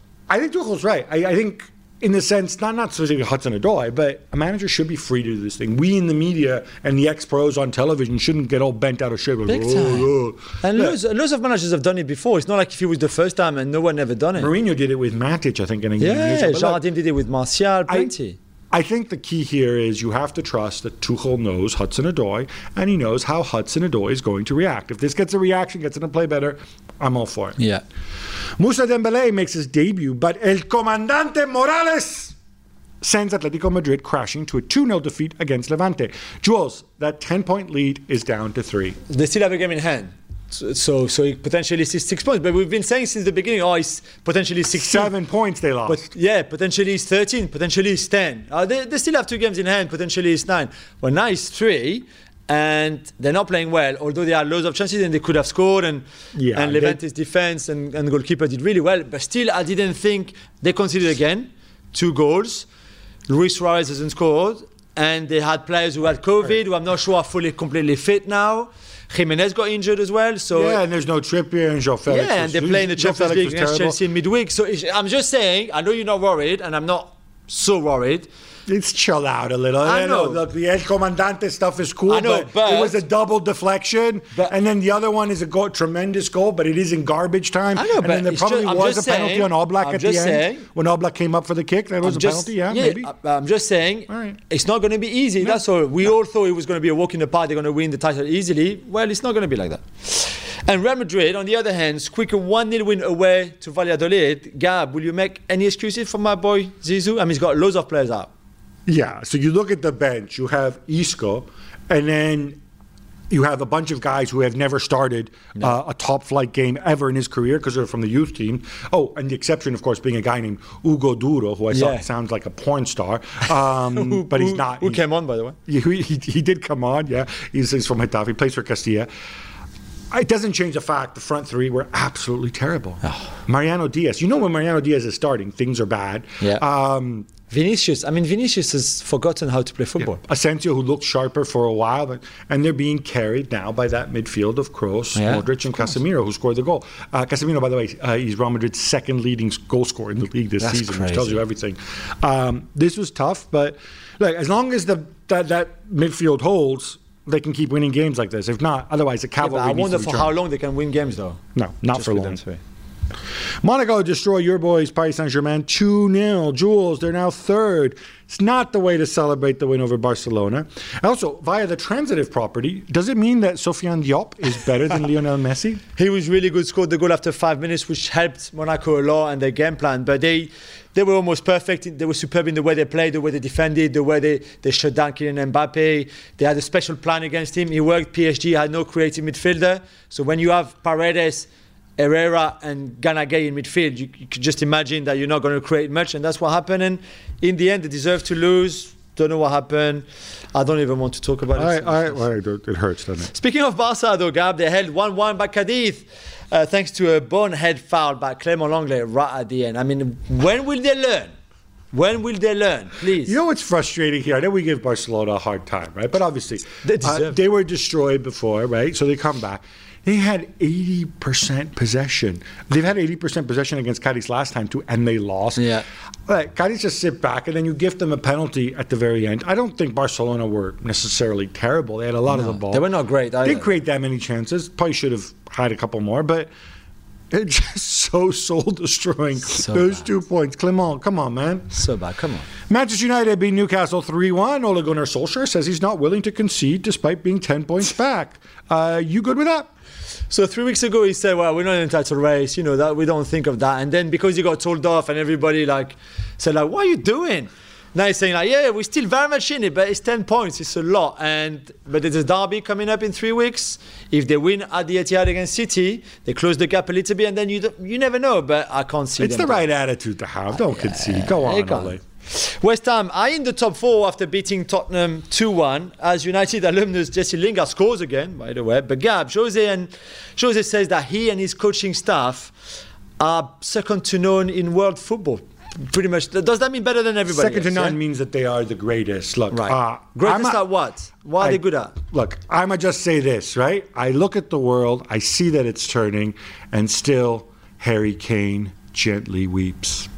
I think Tuchel's right. I, I think... In the sense, not not specifically Hudson-Odoi, but a manager should be free to do this thing. We in the media and the ex-pros on television shouldn't get all bent out of shape. Like, Big time. Oh, oh. And yeah. loads, loads of managers have done it before. It's not like if it was the first time and no one ever done it. Mourinho did it with Matic, I think. In a yeah, Jardim did it with Martial, plenty. I, I think the key here is you have to trust that Tuchel knows Hudson-Odoi and he knows how Hudson-Odoi is going to react. If this gets a reaction, gets him to play better, I'm all for it. Yeah. Moussa Dembélé makes his debut, but El Comandante Morales sends Atletico Madrid crashing to a two nil defeat against Levante. Jules, that ten-point lead is down to three. They still have a game in hand. So, so, so it potentially is six points. But we've been saying since the beginning, oh, it's potentially sixteen. Seven points they lost. But yeah, potentially it's thirteen, potentially it's ten. Uh, they, they still have two games in hand, potentially it's nine. Well, now it's three. and they're not playing well, although they had loads of chances and they could have scored, and Yeah, and they- Levante's defense and, and goalkeeper did really well, but still I didn't think they conceded again two goals. Luis Suarez hasn't scored, and they had players who had COVID, who I'm not sure are fully completely fit now. Jimenez got injured as well, so Yeah, and there's no Trippier and Joe Felix. yeah, and was- they're playing the Joe Champions Felix League was against terrible. Chelsea in midweek. So it's, I'm just saying, I know you're not worried, and I'm not so worried. It's chill out a little. I know. Look, the El Comandante stuff is cool, I know, but, but- it was a double deflection, But- and then the other one is a go- tremendous goal, but it is in garbage time. I know, and but then there it's probably just- I'm was a just penalty saying- on Oblak I'm at the just end saying- when Oblak came up for the kick. That was I'm a just- penalty, yeah, maybe. I- I'm just saying, All right. it's not going to be easy. That's all. We all thought it was going to be a walk in the park. They're going to win the title easily. Well, it's not going to be like that. And Real Madrid, on the other hand, squeak a one nil win away to Valladolid. Gab, will you make any excuses for my boy Zizou? I mean, he's got loads of players out. Yeah, so you look at the bench, you have Isco, and then you have a bunch of guys who have never started uh, a top flight game ever in his career because they're from the youth team. Oh, and the exception, of course, being a guy named Hugo Duro, who I Yeah. thought sounds like a porn star, um, but he's Who- not. Who He's- came on, by the way? He, he, he did come on, yeah. He's, he's from Getafe, he plays for Castilla. It doesn't change the fact the front three were absolutely terrible. Mariano Diaz, you know when Mariano Diaz is starting, things are bad. Yeah. Um, Vinicius. I mean, Vinicius has forgotten how to play football. Asensio, who looked sharper for a while, but, and they're being carried now by that midfield of Kroos, Yeah, Modric, and Casemiro, who scored the goal. Uh, Casemiro, by the way, uh, he's Real Madrid's second leading goal scorer in the league this That's season, crazy. which tells you everything. Um, this was tough, but look, as long as the that, that midfield holds, they can keep winning games like this. If not, otherwise, the Yeah, cavalry but I needs wonder to for return. how long they can win games, though. No, not Just for with long. them three. Monaco destroy your boys, Paris Saint-Germain, two nil. Jules, they're now third. It's not the way to celebrate the win over Barcelona. Also, via the transitive property, does it mean that Sofiane Diop is better than Lionel Messi? He was really good, scored the goal after five minutes, which helped Monaco a lot and their game plan. But they they were almost perfect. They were superb in the way they played, the way they defended, the way they, they shut down Kylian Mbappe. They had a special plan against him. He worked. P S G had no creative midfielder. So when you have Paredes, Herrera and Ganagay in midfield, you, you could just imagine that you're not going to create much, and that's what happened. And in the end, they deserve to lose. Don't know what happened. I don't even want to talk about I, it. I, well, it hurts, doesn't it? Speaking of Barca, though, Gab, they held one one by Cadiz, uh, thanks to a bonehead foul by Clément Lenglet right at the end. I mean, when will they learn? When will they learn? Please. You know what's frustrating here? I know we give Barcelona a hard time, right? But obviously, They uh, deserve they were destroyed before, right? So they come back. They had eighty percent possession. They've had eighty percent possession against Cadiz last time, too, and they lost. Yeah. Like, Cadiz just sit back, and then you gift them a penalty at the very end. I don't think Barcelona were necessarily terrible. They had a lot of the ball. they were not great either. Didn't create that many chances. Probably should have had a couple more, but it's just so soul-destroying. So Those bad. two points. Clement, come on, man. So bad, come on. Manchester United beat Newcastle three one. Ole Gunnar Solskjaer says he's not willing to concede despite being ten points back. Uh, you good with that? So three weeks ago he said, well, we're not in a title race, you know, that we don't think of that. And then because he got told off and everybody like said, like, what are you doing? Now he's saying, like, yeah, we're still very much in it, but it's ten points, it's a lot. And but there's a derby coming up in three weeks. If they win at the Etihad against City, they close the gap a little bit, and then you don't, you never know. But I can't see It's them the doing right attitude to have. Don't concede. Go They on, can't. Ole. West Ham are in the top four after beating Tottenham two one. As United alumnus Jesse Lingard scores again, by the way. But Gab, Jose and Jose says that he and his coaching staff are second to none in world football. Pretty much. Does that mean better than everybody Second to else, none yeah? means that they are the greatest. Look, Right. uh, Greatest I'm a- at what? What are I- they good at? Look, I'ma just say this, right? I look at the world, I see that it's turning, and still Harry Kane gently weeps.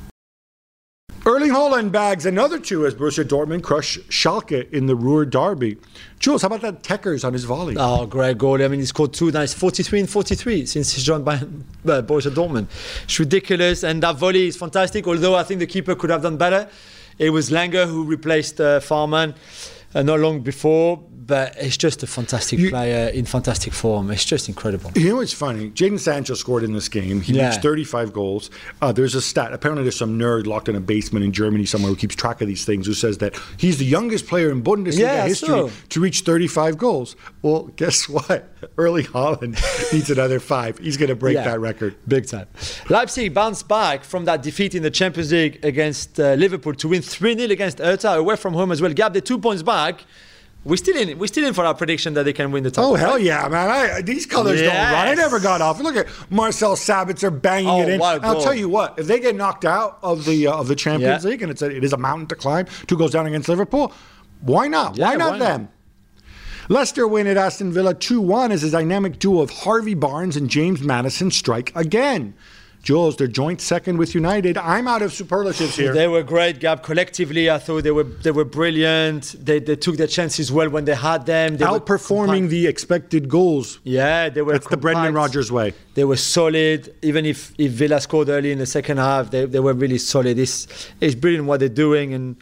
Erling Haaland bags another two as Borussia Dortmund crush Schalke in the Ruhr derby. Jules, how about that Teckers on his volley? Oh, great goal. I mean, he scored two nice, forty-three and forty-three since he's joined by uh, Borussia Dortmund. It's ridiculous. And that volley is fantastic, although I think the keeper could have done better. It was Langer who replaced uh, Farman uh, not long before. But it's just a fantastic You- player in fantastic form. It's just incredible. You know what's funny? Jadon Sancho scored in this game. He Yeah. reached thirty-five goals. Uh, there's a stat. Apparently, there's some nerd locked in a basement in Germany somewhere who keeps track of these things, who says that he's the youngest player in Bundesliga Yeah, history so. to reach thirty-five goals. Well, guess what? Erling Haaland needs another five. He's going to break Yeah, that record. Big time. Leipzig bounced back from that defeat in the Champions League against uh, Liverpool to win three nil against Hertha away from home as well. Gab, they're two points back. We're still in. We're still in for our prediction that they can win the title. Oh hell yeah, man! I, these colors Yes. don't run. I never got off. Look at Marcel Sabitzer banging Oh, it in. what a And I'll goal. tell you what: if they get knocked out of the uh, of the Champions Yeah. League, and it's a, it is a mountain to climb, two goes down against Liverpool, why not? Yeah, why not why not? them? Leicester win at Aston Villa two one as a dynamic duo of Harvey Barnes and James Maddison strike again. Jules, they're joint second with United. I'm out of superlatives here. They were great, Gab. Collectively, I thought they were they were brilliant. They they took their chances well when they had them. They were Outperforming compact. the expected goals. Yeah, they were. That's the Brendan compact. Rodgers way. They were solid. Even if, if Villa scored early in the second half, they, they were really solid. It's, it's brilliant what they're doing, and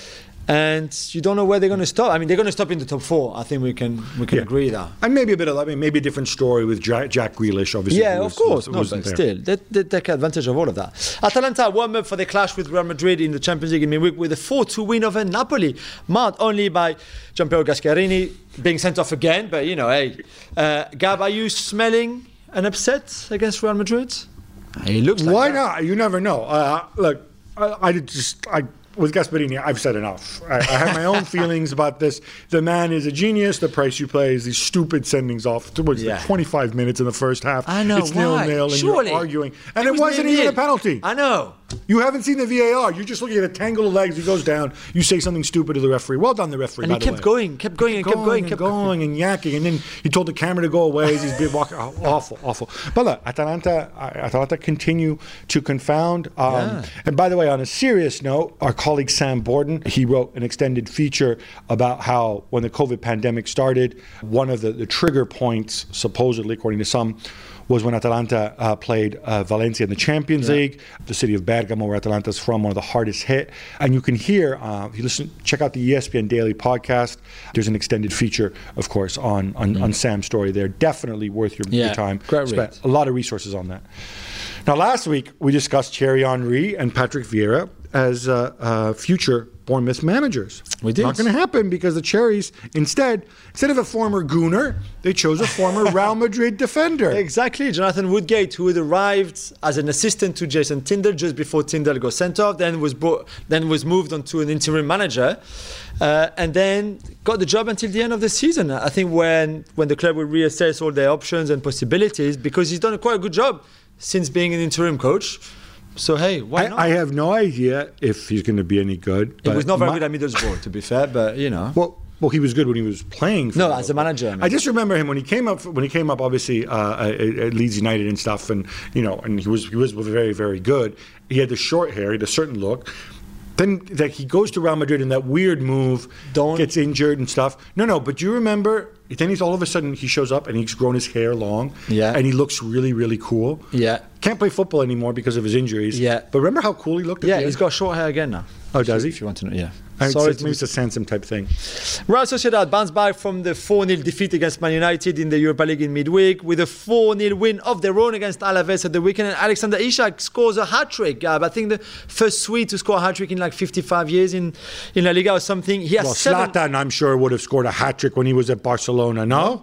and you don't know where they're going to stop. I mean, they're going to stop in the top four. I think we can we can Yeah. agree there. And maybe a bit of, I mean, maybe a different story with Jack, Jack Grealish, obviously. Yeah, who of was- course. was- No, wasn't but there. still, they, they take advantage of all of that. Atalanta warm up for the clash with Real Madrid in the Champions League in midweek with a four two win over Napoli, marked only by Gianpiero Gascarini being sent off again. But, you know, hey, uh, Gab, are you smelling an upset against Real Madrid? It looks like Why that. not? You never know. Uh, look, I, I just, I, with Gasperini, I've said enough. I, I have my own feelings about this. The man is a genius. The price you play is these stupid sendings off towards Yeah. the twenty-five minutes in the first half. I know, It's why? nil-nil and Surely. you're arguing. And it, was wasn't nil-nil. even a penalty. I know. You haven't seen the V A R. You're just looking at a tangle of legs. He goes down. You say something stupid to the referee. Well done, the referee, And by he the kept way. going, kept going, and kept going, and kept going and yakking, and then he told the camera to go away as he's been walking. Oh, awful, awful. But look, Atalanta, Atalanta continue to confound. Um, Yeah. And by the way, on a serious note, our colleague Sam Borden, he wrote an extended feature about how when the COVID pandemic started, one of the, the trigger points, supposedly, according to some, was when Atalanta uh, played uh, Valencia in the Champions League, the city of Bergamo, where Atalanta's from, one of the hardest hit. And you can hear, uh, if you listen, check out the E S P N Daily podcast. There's an extended feature, of course, on on, Mm. on Sam's story there. Definitely worth your, Yeah, your time. great Spent read. a lot of resources on that. Now, last week, we discussed Thierry Henry and Patrick Vieira as uh, uh, future Bournemouth managers. We did. Not going to happen because the Cherries, instead, instead of a former Gooner, they chose a former Real Madrid defender. Exactly. Jonathan Woodgate, who had arrived as an assistant to Jason Tyndall just before Tyndall got sent off, then was brought, then was moved on to an interim manager, uh, and then got the job until the end of the season. I think when when the club will reassess all their options and possibilities, because he's done a quite a good job since being an interim coach. So hey, why not? I, I have no idea if he's going to be any good. He was but not very my- good at Middlesbrough, to be fair, but you know. Well, well, he was good when he was playing. For No, Liverpool. as a manager, I mean. I just remember him when he came up. When he came up, obviously uh, at, at Leeds United and stuff, and you know, and he was he was very very good. He had the short hair, he had a certain look. Then that he goes to Real Madrid in that weird move, Don't- gets injured and stuff. No, no, but do you remember? Then he's all of a sudden he shows up and he's grown his hair long, Yeah. and he looks really really cool. Yeah. Can't play football anymore because of his injuries. Yeah. But remember how cool he looked? At Yeah, the he's end? got short hair again now. Oh, does he? If you want to know, yeah. I Sorry it's, to maybe be- it's a Sansom type thing. Real Sociedad bounced back from the four nil defeat against Man United in the Europa League in midweek with a four nil win of their own against Alaves at the weekend. And Alexander Isak scores a hat-trick. Gab. I think the first Swede to score a hat-trick in like fifty-five years in, in La Liga or something. He has Well, seven... Zlatan, I'm sure, would have scored a hat trick when he was at Barcelona. No,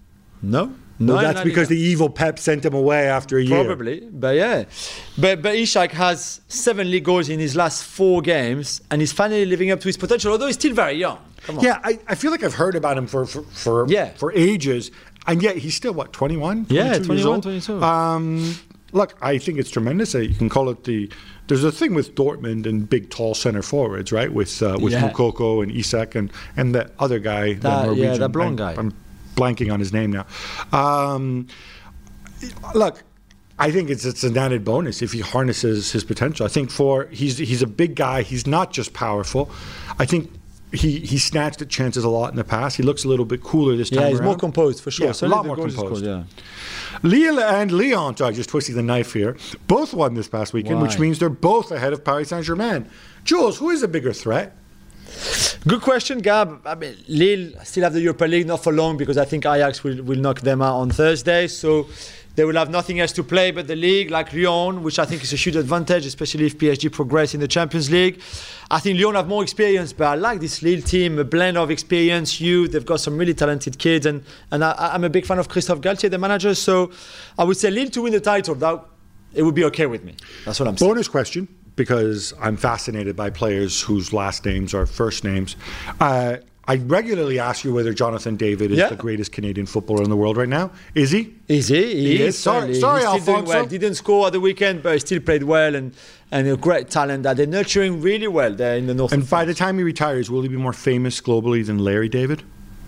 No? No, well, in that's La because Liga. the evil Pep sent him away after a year. Probably, but yeah. But but Ishak has seven league goals in his last four games and he's finally living up to his potential, although he's still very young. Come on. Yeah, I, I feel like I've heard about him for for for, Yeah. for ages, and yet he's still what twenty-one. Yeah, twenty-two years twenty-one, old? twenty-two. Um, look, I think it's tremendous. Uh, You can call it the. There's a thing with Dortmund and big, tall center forwards, right? With uh, with Yeah. Moukoko and Isak and and the other guy, the That- yeah, Norwegian. that blonde I'm- guy. I'm blanking on his name now. Um, look, I think it's it's an added bonus if he harnesses his potential. I think for he's he's a big guy. He's not just powerful. I think he he snatched at chances a lot in the past. He looks a little bit cooler this time Yeah, he's around. more composed for sure. Yeah, a Certainly lot the more goals he composed. scored, yeah. Lille and Lyon, sorry, just twisting the knife here, both won this past weekend, Why? which means they're both ahead of Paris Saint-Germain. Jules, who is a bigger threat? Good question, Gab. I mean, Lille still have the Europa League, not for long, because I think Ajax will, will knock them out on Thursday. So they will have nothing else to play but the league, like Lyon, which I think is a huge advantage, especially if P S G progress in the Champions League. I think Lyon have more experience, but I like this Lille team, a blend of experience, youth. They've got some really talented kids, and, and I, I'm a big fan of Christophe Galtier, the manager. So I would say Lille to win the title. That it would be okay with me. That's what I'm saying. Bonus question, because I'm fascinated by players whose last names are first names. Uh, I regularly ask you whether Jonathan David is Yeah. the greatest Canadian footballer in the world right now. Is he? Is he? He, He is. is. Sorry- certainly. sorry, He's still doing Alfonso. well. Didn't score at the weekend, but he still played well and, and a great talent that they're nurturing really well there in the north. And of by the France. time he retires, will he be more famous globally than Larry David?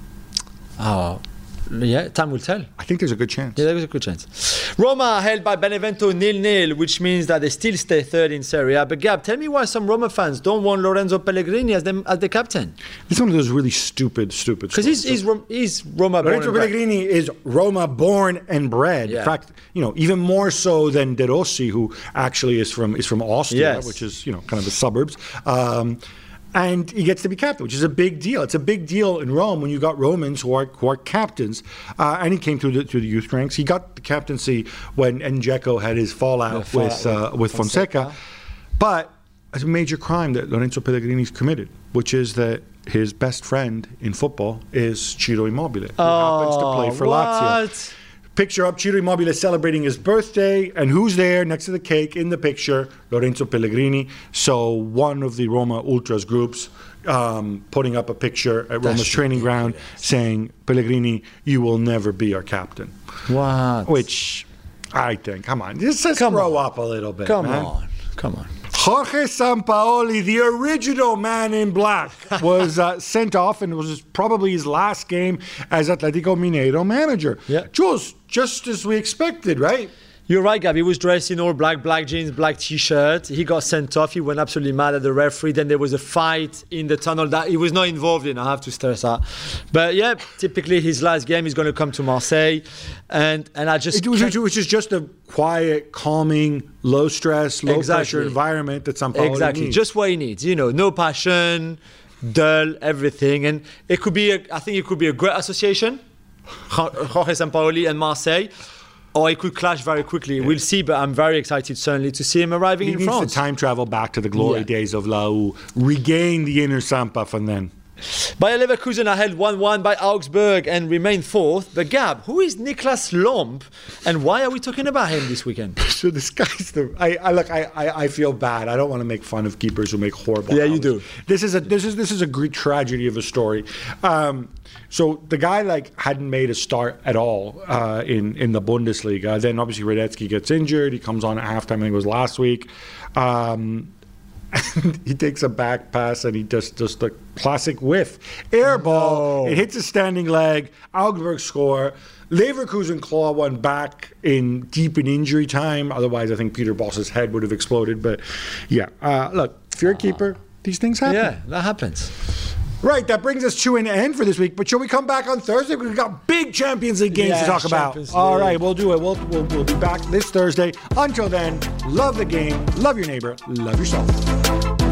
Oh, yeah, time will tell. I think there's a good chance. Yeah, there was a good chance. Roma held by Benevento nil-nil, which means that they still stay third in Serie A. But Gab, tell me why some Roma fans don't want Lorenzo Pellegrini as, them, as the captain. It's one of those really stupid, stupid Because he's, he's, Rom- he's Roma born Lorenzo and bred. Pellegrini is Roma born and bred. Yeah. In fact, you know, even more so than De Rossi, who actually is from is from Austria, Yes. which is, you know, kind of the suburbs. Um, and he gets to be captain, which is a big deal. It's a big deal in Rome when you got Romans who are who are captains. Uh, and he came through the through the youth ranks. He got the captaincy when Njeko had his fallout The with fallout uh, with Fonseca. Fonseca. But it's a major crime that Lorenzo Pellegrini's committed, which is that his best friend in football is Ciro Immobile, who happens to play for Lazio. what? Picture up, Ciro Immobile celebrating his birthday, and who's there next to the cake in the picture? Lorenzo Pellegrini. So one of the Roma Ultras groups um, putting up a picture at Roma's training ground saying, Pellegrini, you will never be our captain. What? Which I think, come on, just, just Come grow on. up a little bit, Come man. on. Come on. Jorge Sampaoli, the original man in black, was uh, sent off, and it was probably his last game as Atletico Mineiro manager. Yeah. Jules, just as we expected, right? You're right, Gab. He was dressed in all black, black jeans, black T-shirt. He got sent off. He went absolutely mad at the referee. Then there was a fight in the tunnel that he was not involved in. I have to stress that. But yeah, typically his last game is going to come to Marseille, and and I just It was, can't- which is just a quiet, calming, low stress, low Exactly. pressure environment that Sampaoli exactly needs. just what he needs. You know, no passion, dull, everything, and it could be. A, I think it could be a great association, Jorge Sampaoli and Marseille. Or it could clash very quickly. We'll see, but I'm very excited, certainly, to see him arriving he in needs France. to time travel back to the glory Yeah. days of La U, regain the inner Sampa from then. Bayer Leverkusen are held one one by Augsburg and remain fourth. But Gab, who is Niklas Lomp, and why are we talking about him this weekend? So this guy's the. I, I look. I, I, I feel bad. I don't want to make fun of keepers who make horrible. Yeah, you errors. do. This is a. This is this is a great tragedy of a story. Um, so the guy like hadn't made a start at all uh, in in the Bundesliga. Then obviously Radetzky gets injured. He comes on at halftime. I think it was last week. Um, and he takes a back pass and he just just a classic whiff, air ball. No. It hits his standing leg. Augsburg score. Leverkusen claw one back in deep in injury time. Otherwise, I think Peter Boss's head would have exploded. But yeah, uh, look, if you're a keeper, these things happen. Yeah, that happens. Right, that brings us to an end for this week. But shall we come back on Thursday? We've got big Champions League games Yeah, to talk about. Champions All League. right, we'll do it. We'll, we'll, we'll be back this Thursday. Until then, love the game, love your neighbor, love yourself.